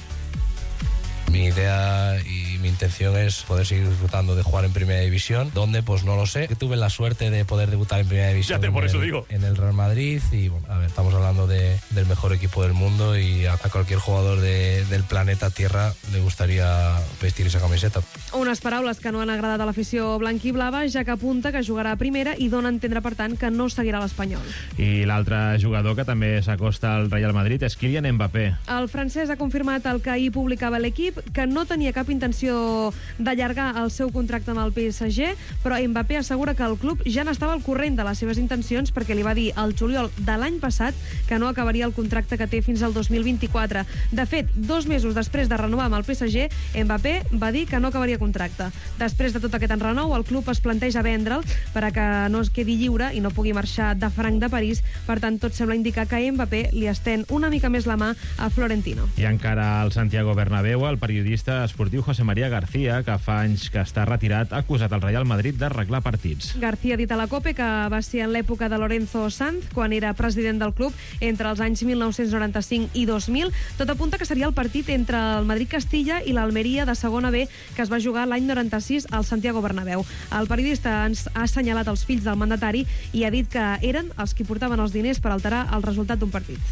Mi idea y mi intención es poder seguir disfrutando de jugar en Primera División, donde pues no lo sé. Tuve la suerte de poder debutar en Primera División. Ya te, por en, eso el, digo. en el Real Madrid y bueno, a ver, estamos hablando de, del mejor equipo del mundo y a, a cualquier jugador de, del planeta Tierra le gustaría vestir esa camiseta. Unes paraules que no han agradat a l'afició blanquiblava, ja que apunta que jugarà a primera i dona a entendre, per tant, que no seguirà l'Espanyol. I l'altre jugador que també s'acosta al Real Madrid és Kylian Mbappé. El francès ha confirmat el que ahir publicava l'equip, que no tenia cap intenció d'allargar el seu contracte amb el P S G, però Mbappé assegura que el club ja n'estava al corrent de les seves intencions perquè li va dir al juliol de l'any passat que no acabaria el contracte que té fins al dos mil vint-i-quatre. De fet, dos mesos després de renovar amb el P S G, Mbappé va dir que no acabaria contracte. Després de tot aquest enrenou, el club es planteja vendre'l per a que no es quedi lliure i no pugui marxar de franc de París. Per tant, tot sembla indicar que Mbappé li estén una mica més la mà a Florentino. I encara al Santiago Bernabéu, el periodista esportiu José María García, que fa anys que està retirat, ha acusat el Real Madrid d'arreglar partits. García ha dit a la COPE que va ser en l'època de Lorenzo Sanz, quan era president del club, entre els anys mil nou-cents noranta-cinc i dos mil. Tot apunta que seria el partit entre el Madrid-Castilla i l'Almeria de segona B, que es va jugar l'any noranta-sis al Santiago Bernabéu. El periodista ens ha assenyalat els fills del mandatari i ha dit que eren els qui portaven els diners per alterar el resultat d'un partit.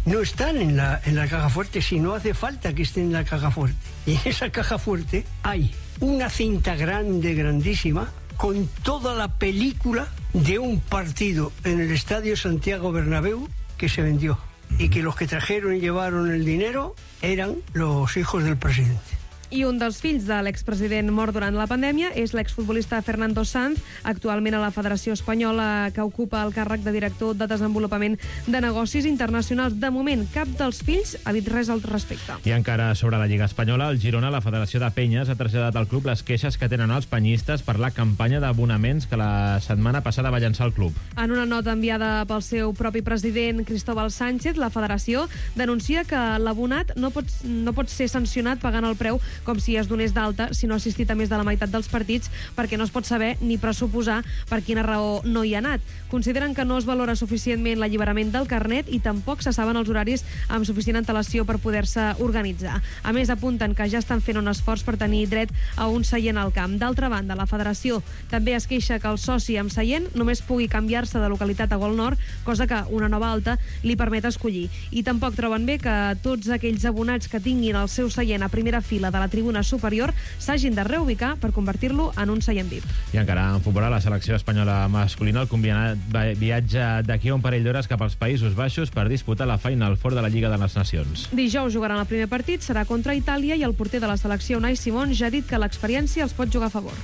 no están en la, en la caja fuerte, si no hace falta que estén en la caja fuerte. Y en esa caja fuerte hay una cinta grande, grandísima, con toda la película de un partido en el Estadio Santiago Bernabéu que se vendió. Y que los que trajeron y llevaron el dinero eran los hijos del presidente. I un dels fills de l'expresident mort durant la pandèmia és l'exfutbolista Fernando Sanz, actualment a la Federació Espanyola, que ocupa el càrrec de director de desenvolupament de negocis internacionals. De moment, cap dels fills ha dit res al respecte. I encara sobre la Lliga Espanyola, el Girona, la Federació de Penyes, ha traslladat al club les queixes que tenen els penyistes per la campanya d'abonaments que la setmana passada va llançar el club. En una nota enviada pel seu propi president, Cristóbal Sánchez, la federació denuncia que l'abonat no pot, no pot ser sancionat pagant el preu com si es donés d'alta si no ha assistit a més de la meitat dels partits, perquè no es pot saber ni pressuposar per quina raó no hi ha anat. Consideren que no es valora suficientment l'alliberament del carnet i tampoc se saben els horaris amb suficient antelació per poder-se organitzar. A més, apunten que ja estan fent un esforç per tenir dret a un seient al camp. D'altra banda, la federació també es queixa que el soci amb seient només pugui canviar-se de localitat a Gol Nord, cosa que una nova alta li permet escollir. I tampoc troben bé que tots aquells abonats que tinguin el seu seient a primera fila de la tribuna superior s'hagin de reubicar per convertir-lo en un seient V I P. I encara en futbol, la selecció espanyola masculina, el combinat viatja d'aquí a un parell d'hores cap als Països Baixos per disputar la Final Four de la Lliga de les Nacions. Dijous jugaran el primer partit, serà contra Itàlia, i el porter de la selecció, Unai Simón, ja ha dit que l'experiència els pot jugar a favor.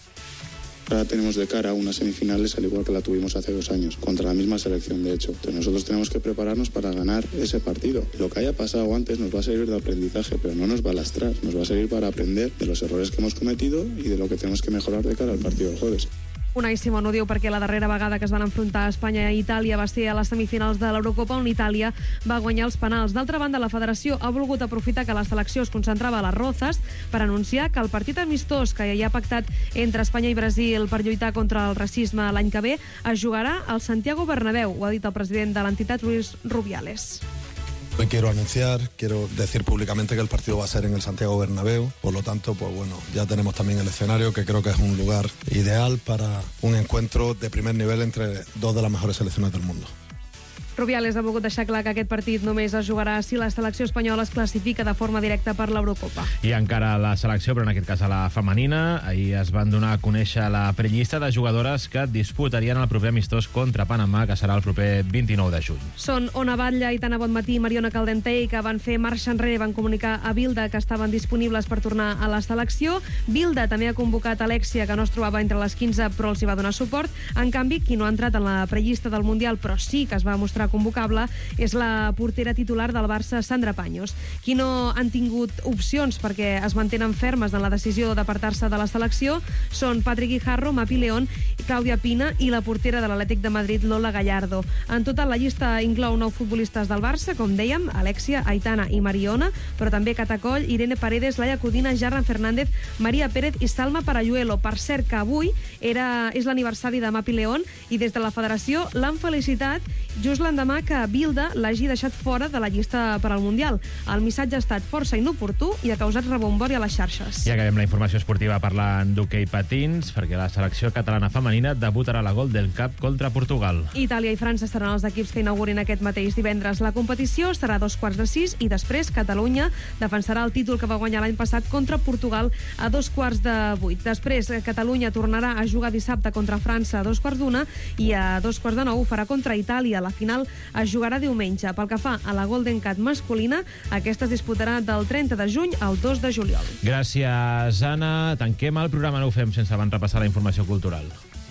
Ahora tenemos de cara unas semifinales al igual que la tuvimos hace dos años, contra la misma selección de hecho. Entonces nosotros tenemos que prepararnos para ganar ese partido. Lo que haya pasado antes nos va a servir de aprendizaje, pero no nos va a lastrar, nos va a servir para aprender de los errores que hemos cometido y de lo que tenemos que mejorar de cara al partido del jueves. Unai Simón ho diu perquè la darrera vegada que es van enfrontar a Espanya i Itàlia va ser a les semifinals de l'Eurocopa, on Itàlia va guanyar els penals. D'altra banda, la federació ha volgut aprofitar que la selecció es concentrava a les Rozas per anunciar que el partit amistós que ja ha pactat entre Espanya i Brasil per lluitar contra el racisme l'any que ve es jugarà al Santiago Bernabéu, ho ha dit el president de l'entitat, Luis Rubiales. Hoy quiero anunciar, quiero decir públicamente que el partido va a ser en el Santiago Bernabéu, por lo tanto, pues bueno, ya tenemos también el escenario, que creo que es un lugar ideal para un encuentro de primer nivel entre dos de las mejores selecciones del mundo. Rubiales ha volgut deixar clar que aquest partit només es jugarà si la selecció espanyola es classifica de forma directa per l'Eurocopa. I encara la selecció, però en aquest cas a la femenina, ahir es van donar a conèixer la prellista de jugadores que disputarien el proper amistós contra Panamà, que serà el proper vint-i-nou de juny. Són Ona Batlle, Aitana Bonmatí i Mariona Caldentei, que van fer marxa enrere i van comunicar a Bilda que estaven disponibles per tornar a la selecció. Bilda també ha convocat Alexia, que no es trobava entre les quinze, però els hi va donar suport. En canvi, qui no ha entrat en la prellista del Mundial, però sí que es va mostrar convocable, és la portera titular del Barça, Sandra Paños. Qui no han tingut opcions perquè es mantenen fermes en la decisió d'apartar-se de la selecció són Patrick Guijarro, Mapi León, Clàudia Pina i la portera de l'Atlètic de Madrid, Lola Gallardo. En total, la llista inclou nou futbolistes del Barça, com dèiem, Alexia, Aitana i Mariona, però també Catacoll, Irene Paredes, Laia Codina, Jarran Fernández, Maria Pérez i Salma Parayuelo. Per cert, que avui era, és l'aniversari de Mapi León i des de la federació l'han felicitat just l'endemà que Bilda l'hagi deixat fora de la llista per al Mundial. El missatge ha estat força inoportú i ha causat rebombori a les xarxes. I acabem la informació esportiva parlant d'hoquei patins, perquè la selecció catalana femenina debutarà a la Golden Cup contra Portugal. Itàlia i França seran els equips que inaugurin aquest mateix divendres. La competició serà a dos quarts de sis i després Catalunya defensarà el títol que va guanyar l'any passat contra Portugal a dos quarts de vuit. Després Catalunya tornarà a jugar dissabte contra França a dos quarts d'una i a dos quarts de nou ho farà contra Itàlia. La final es jugarà diumenge. Pel que fa a la Golden Cup masculina, aquesta es disputarà del trenta de juny al dos de juliol. Gràcies, Anna. Tanquem el programa, no ho fem sense abans repassar la informació cultural.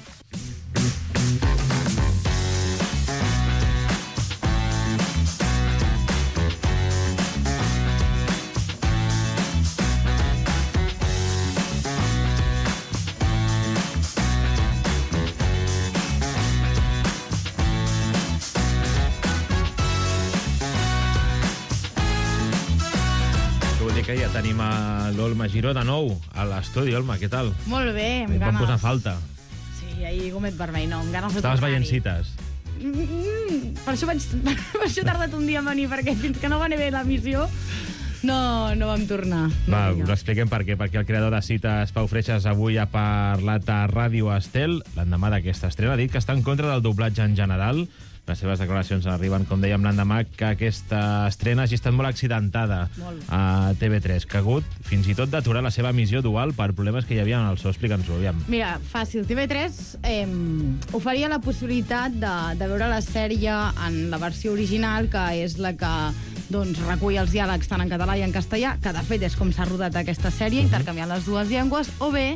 Que ja tenim a l'Olma Giró de nou a l'estudi. Olma, què tal? Molt bé, amb ganes. Vam posar falta. Sí, ahir gomet vermell, no, amb ganes de Estaves veient cites. Mm, mm, per això vaig, per això he tardat un dia a venir, perquè fins que no va anar bé la missió no, no vam tornar. Va, us expliquem per què. Perquè el creador de cites, Pau Freixas, avui ha parlat a Ràdio Estel, l'endemà d'aquesta estrena, ha dit que està en contra del doblatge en general. Les seves declaracions arriben, com dèiem, l'endemà que aquesta estrena hagi estat molt accidentada molt. a T V tres, que ha hagut fins i tot d'aturar la seva emissió dual per problemes que hi havia en el so. Explica'ns-ho, aviam. Mira, fàcil. T V tres eh, oferia la possibilitat de, de veure la sèrie en la versió original, que és la que doncs, recull els diàlegs tant en català i en castellà, que de fet és com s'ha rodat aquesta sèrie, uh-huh. intercanviant les dues llengües, o bé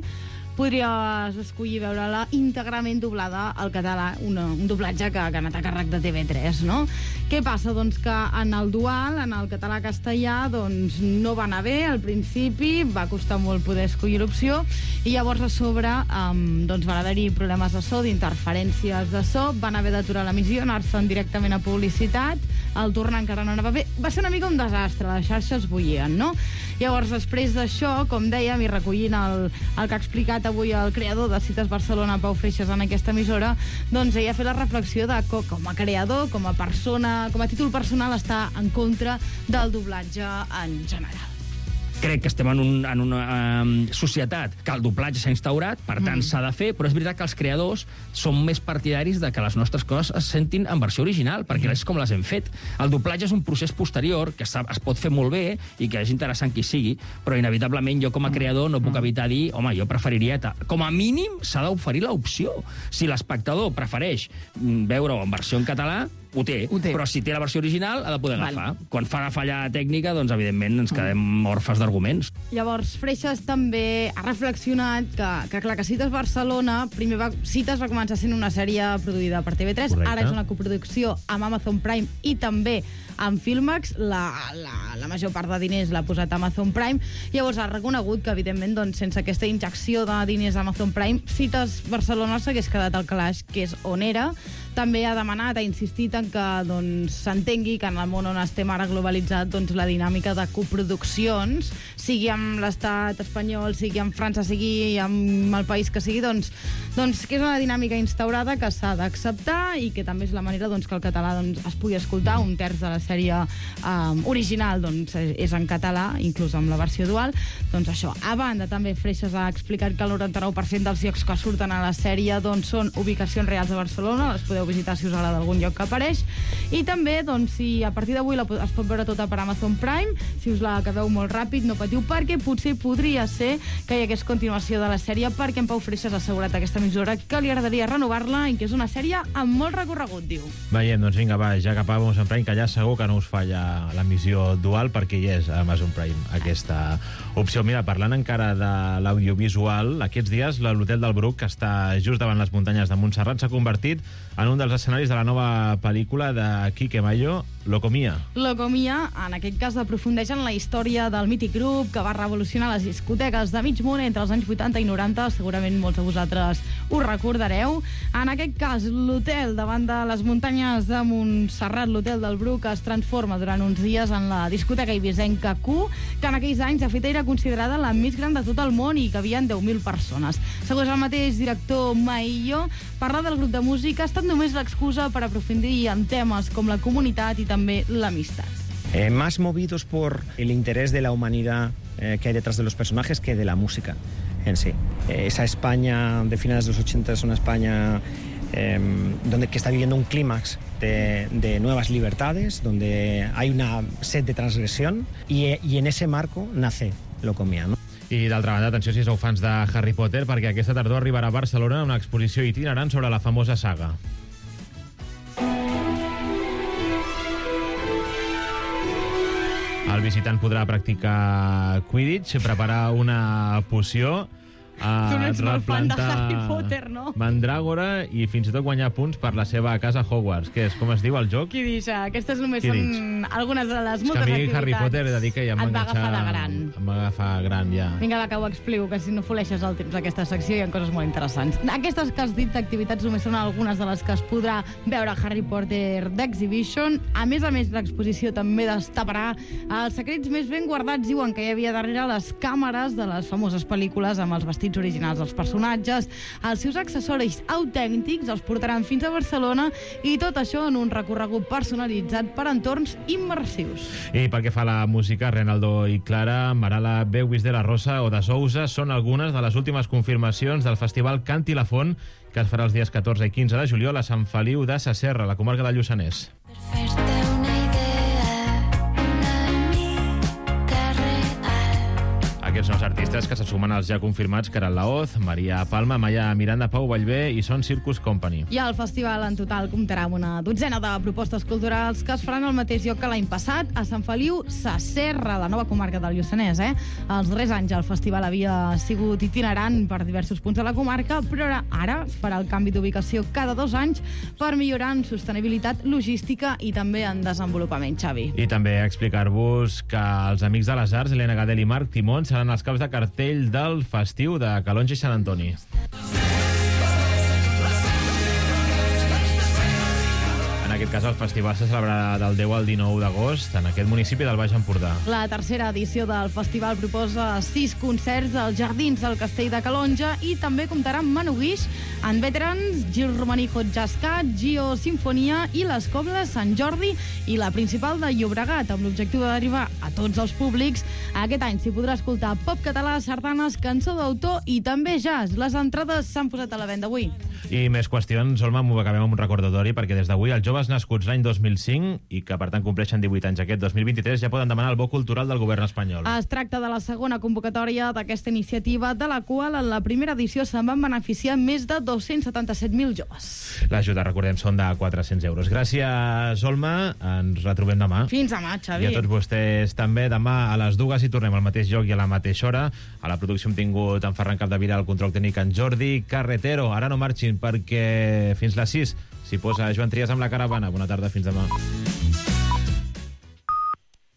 podries escollir veure-la íntegrament doblada al català, una, un doblatge que, que ha anat a càrrec de T V tres, no? Què passa? Doncs que en el dual, en el català-castellà, doncs no va anar bé al principi, va costar molt poder escollir l'opció, i llavors a sobre um, doncs van haver-hi problemes de so, d'interferències de so, van haver d'aturar l'emissió, anar-se'n directament a publicitat, el tornar encara no anava bé. Va ser una mica un desastre, les xarxes bullien, no? Llavors, després d'això, com dèiem, i recollint el, el que ha explicat avui el creador de Cites Barcelona, Pau Freixas, en aquesta emissora, doncs ell ha fet la reflexió de com, com a creador, com a persona, com a títol personal, està en contra del doblatge en general. Crec que estem en, un, en una um, societat que el doblatge s'ha instaurat, per tant mm. s'ha de fer, però és veritat que els creadors són més partidaris de que les nostres coses es sentin en versió original, perquè mm. és com les hem fet. El doblatge és un procés posterior que es pot fer molt bé i que és interessant qui sigui, però inevitablement jo com a creador no puc evitar dir, home, jo preferiria... Com a mínim s'ha d'oferir l'opció. Si l'espectador prefereix veure-ho en versió en català, ho té, ho té, però si té la versió original ha de poder agafar. Val. Quan fa la falla tècnica, doncs evidentment ens quedem orfes d'arguments. Llavors, Freixas també ha reflexionat que, que clar, que Cites Barcelona, primer va, Cites va començar sent una sèrie produïda per T V tres, correcte. Ara és una coproducció amb Amazon Prime i també amb Filmax, la, la, la major part de diners l'ha posat Amazon Prime, llavors ha reconegut que, evidentment, doncs, sense aquesta injecció de diners a Amazon Prime, Cites Barcelona s'hagués quedat al calaix, que és on era. També ha demanat, ha insistit en que doncs, s'entengui que en el món on estem ara globalitzat, doncs, la dinàmica de coproduccions, sigui amb l'estat espanyol, sigui amb França, sigui amb el país que sigui, doncs, doncs que és una dinàmica instaurada que s'ha d'acceptar i que també és la manera doncs, que el català doncs, es pugui escoltar. Un terç de la sèrie um, original doncs, és en català, inclús amb la versió dual. Doncs això. A banda, també Freixas ha explicat que el noranta-nou per cent dels llocs que surten a la sèrie doncs, són ubicacions reals de Barcelona, les podeu visitar si us agrada algun lloc que apareix, i també, doncs, si a partir d'avui es pot veure tota per Amazon Prime, si us la acabeu molt ràpid, no patiu, perquè potser podria ser que hi hagués continuació de la sèrie, perquè en Pau Freixas ha assegurat a aquesta emissora que li agradaria renovar-la i que és una sèrie amb molt recorregut, diu. Veiem, doncs vinga, va, ja cap a Amazon Prime, que allà segur que no us falla l'emissió dual, perquè hi és a Amazon Prime aquesta opció. Mira, parlant encara de l'audiovisual, aquests dies l'Hotel del Bruc, que està just davant les muntanyes de Montserrat, s'ha convertit en un dels escenaris de la nova pel·lícula de Quique Mayo, Locomia. Locomia, en aquest cas, aprofundeix en la història del mític grup que va revolucionar les discoteques de mig món entre els anys vuitanta i noranta. Segurament molts de vosaltres ho recordareu. En aquest cas, l'hotel davant de les muntanyes de Montserrat, l'Hotel del Bruc, es transforma durant uns dies en la discoteca eivissenca Q, que en aquells anys, de fet, era considerada la més gran de tot el món i que havien deu mil persones. Segons el mateix director Maillo, parlar del grup de música ha estat només l'excusa per aprofundir en temes com la comunitat i també l'amistat. Eh, más movidos por el interés de la humanidad eh, que hay detrás de los personajes que de la música en sí. Eh, esa España de finales de los ochenta es una España eh, donde, que está viviendo un clímax de, de nuevas libertades, donde hay una sed de transgresión y, y en ese marco nace Locomia, ¿no? I d'altra banda, atenció si sou fans de Harry Potter, perquè aquesta tardor arribarà a Barcelona una exposició itinerant sobre la famosa saga. El visitant podrà practicar Quidditch, preparar una poció, tu no ets molt fan de Harry Potter, no? Mandràgora i fins i tot guanyar punts per la seva casa Hogwarts. Què és? Com es diu el joc? Quidditch. Aquestes només Quidditch. Són algunes de les és moltes activitats. És que a mi activitats. Harry Potter he de dir que ja em va enganxar... Et va agafar de gran. Em va agafar gran, ja. Vinga, va, que ho explico, que si no foleixes el temps d'aquesta secció hi ha coses molt interessants. Aquestes que has dit d'activitats només són algunes de les que es podrà veure a Harry Potter d'Exhibition. A més a més, l'exposició també destaparà els secrets més ben guardats, diuen, que hi havia darrere les càmeres de les famoses pel·lícules amb els vestits vestits originals dels personatges, els seus accessoris autèntics els portaran fins a Barcelona i tot això en un recorregut personalitzat per entorns immersius. I pel que fa a la música, Renaldo i Clara, Marala, Beuvis de la Rosa o de Sousa són algunes de les últimes confirmacions del festival Canti la Font, que es farà els dies catorze i quinze de juliol a Sant Feliu de Sasserra, a la comarca del Lluçanès. Aquests nous artistes que se sumen als ja confirmats Caral Laoz, Maria Palma, Maya Miranda, Pau Vallvé i Son Circus Company. I el festival en total comptarà amb una dotzena de propostes culturals que es faran al mateix lloc que l'any passat, a Sant Feliu Sasserra, la nova comarca del Lluçanès. Eh? Els darrers anys el festival havia sigut itinerant per diversos punts de la comarca, però ara, ara es farà el canvi d'ubicació cada dos anys per millorar en sostenibilitat logística i també en desenvolupament, Xavi. I també explicar-vos que els Amics de les Arts, Helena Gadel i Marc Timón, seran els caps de cartell del festiu de Calonge i Sant Antoni. En aquest cas, el festival se celebrarà del deu al dinou d'agost en aquest municipi del Baix Empordà. La tercera edició del festival proposa sis concerts als jardins del Castell de Calonge i també comptarà amb Manoguix, en Veterans, Gil Romanijo Jazz Cat, Gio Sinfonia i les Cobles Sant Jordi i la principal de Llobregat, amb l'objectiu d'arribar a tots els públics. Aquest any s'hi podrà escoltar pop català, sardanes, cançó d'autor i també jazz. Les entrades s'han posat a la venda avui. I més qüestions, Olma, m'ho acabem amb un recordatori, perquè des d'avui els joves nascuts l'any dos mil cinc i que, per tant, compleixen divuit anys aquest dos mil vint-i-tres ja poden demanar el bo cultural del govern espanyol. Es tracta de la segona convocatòria d'aquesta iniciativa, de la qual en la primera edició se'n van beneficiar més de dos-cents setanta-set mil joves. L'ajuda, recordem, són de quatre-cents euros. Gràcies, Olma. Ens retrobem demà. Fins demà, Xavi. I a tots vostès també. Demà a les dues i tornem al mateix lloc i a la mateixa hora. A la producció hem tingut en Ferran Capdevila, el control tècnic en Jordi Carretero. Ara no marxin perquè fins les sis s'hi posa Joan Trias amb La Caravana. Bona tarda, fins demà.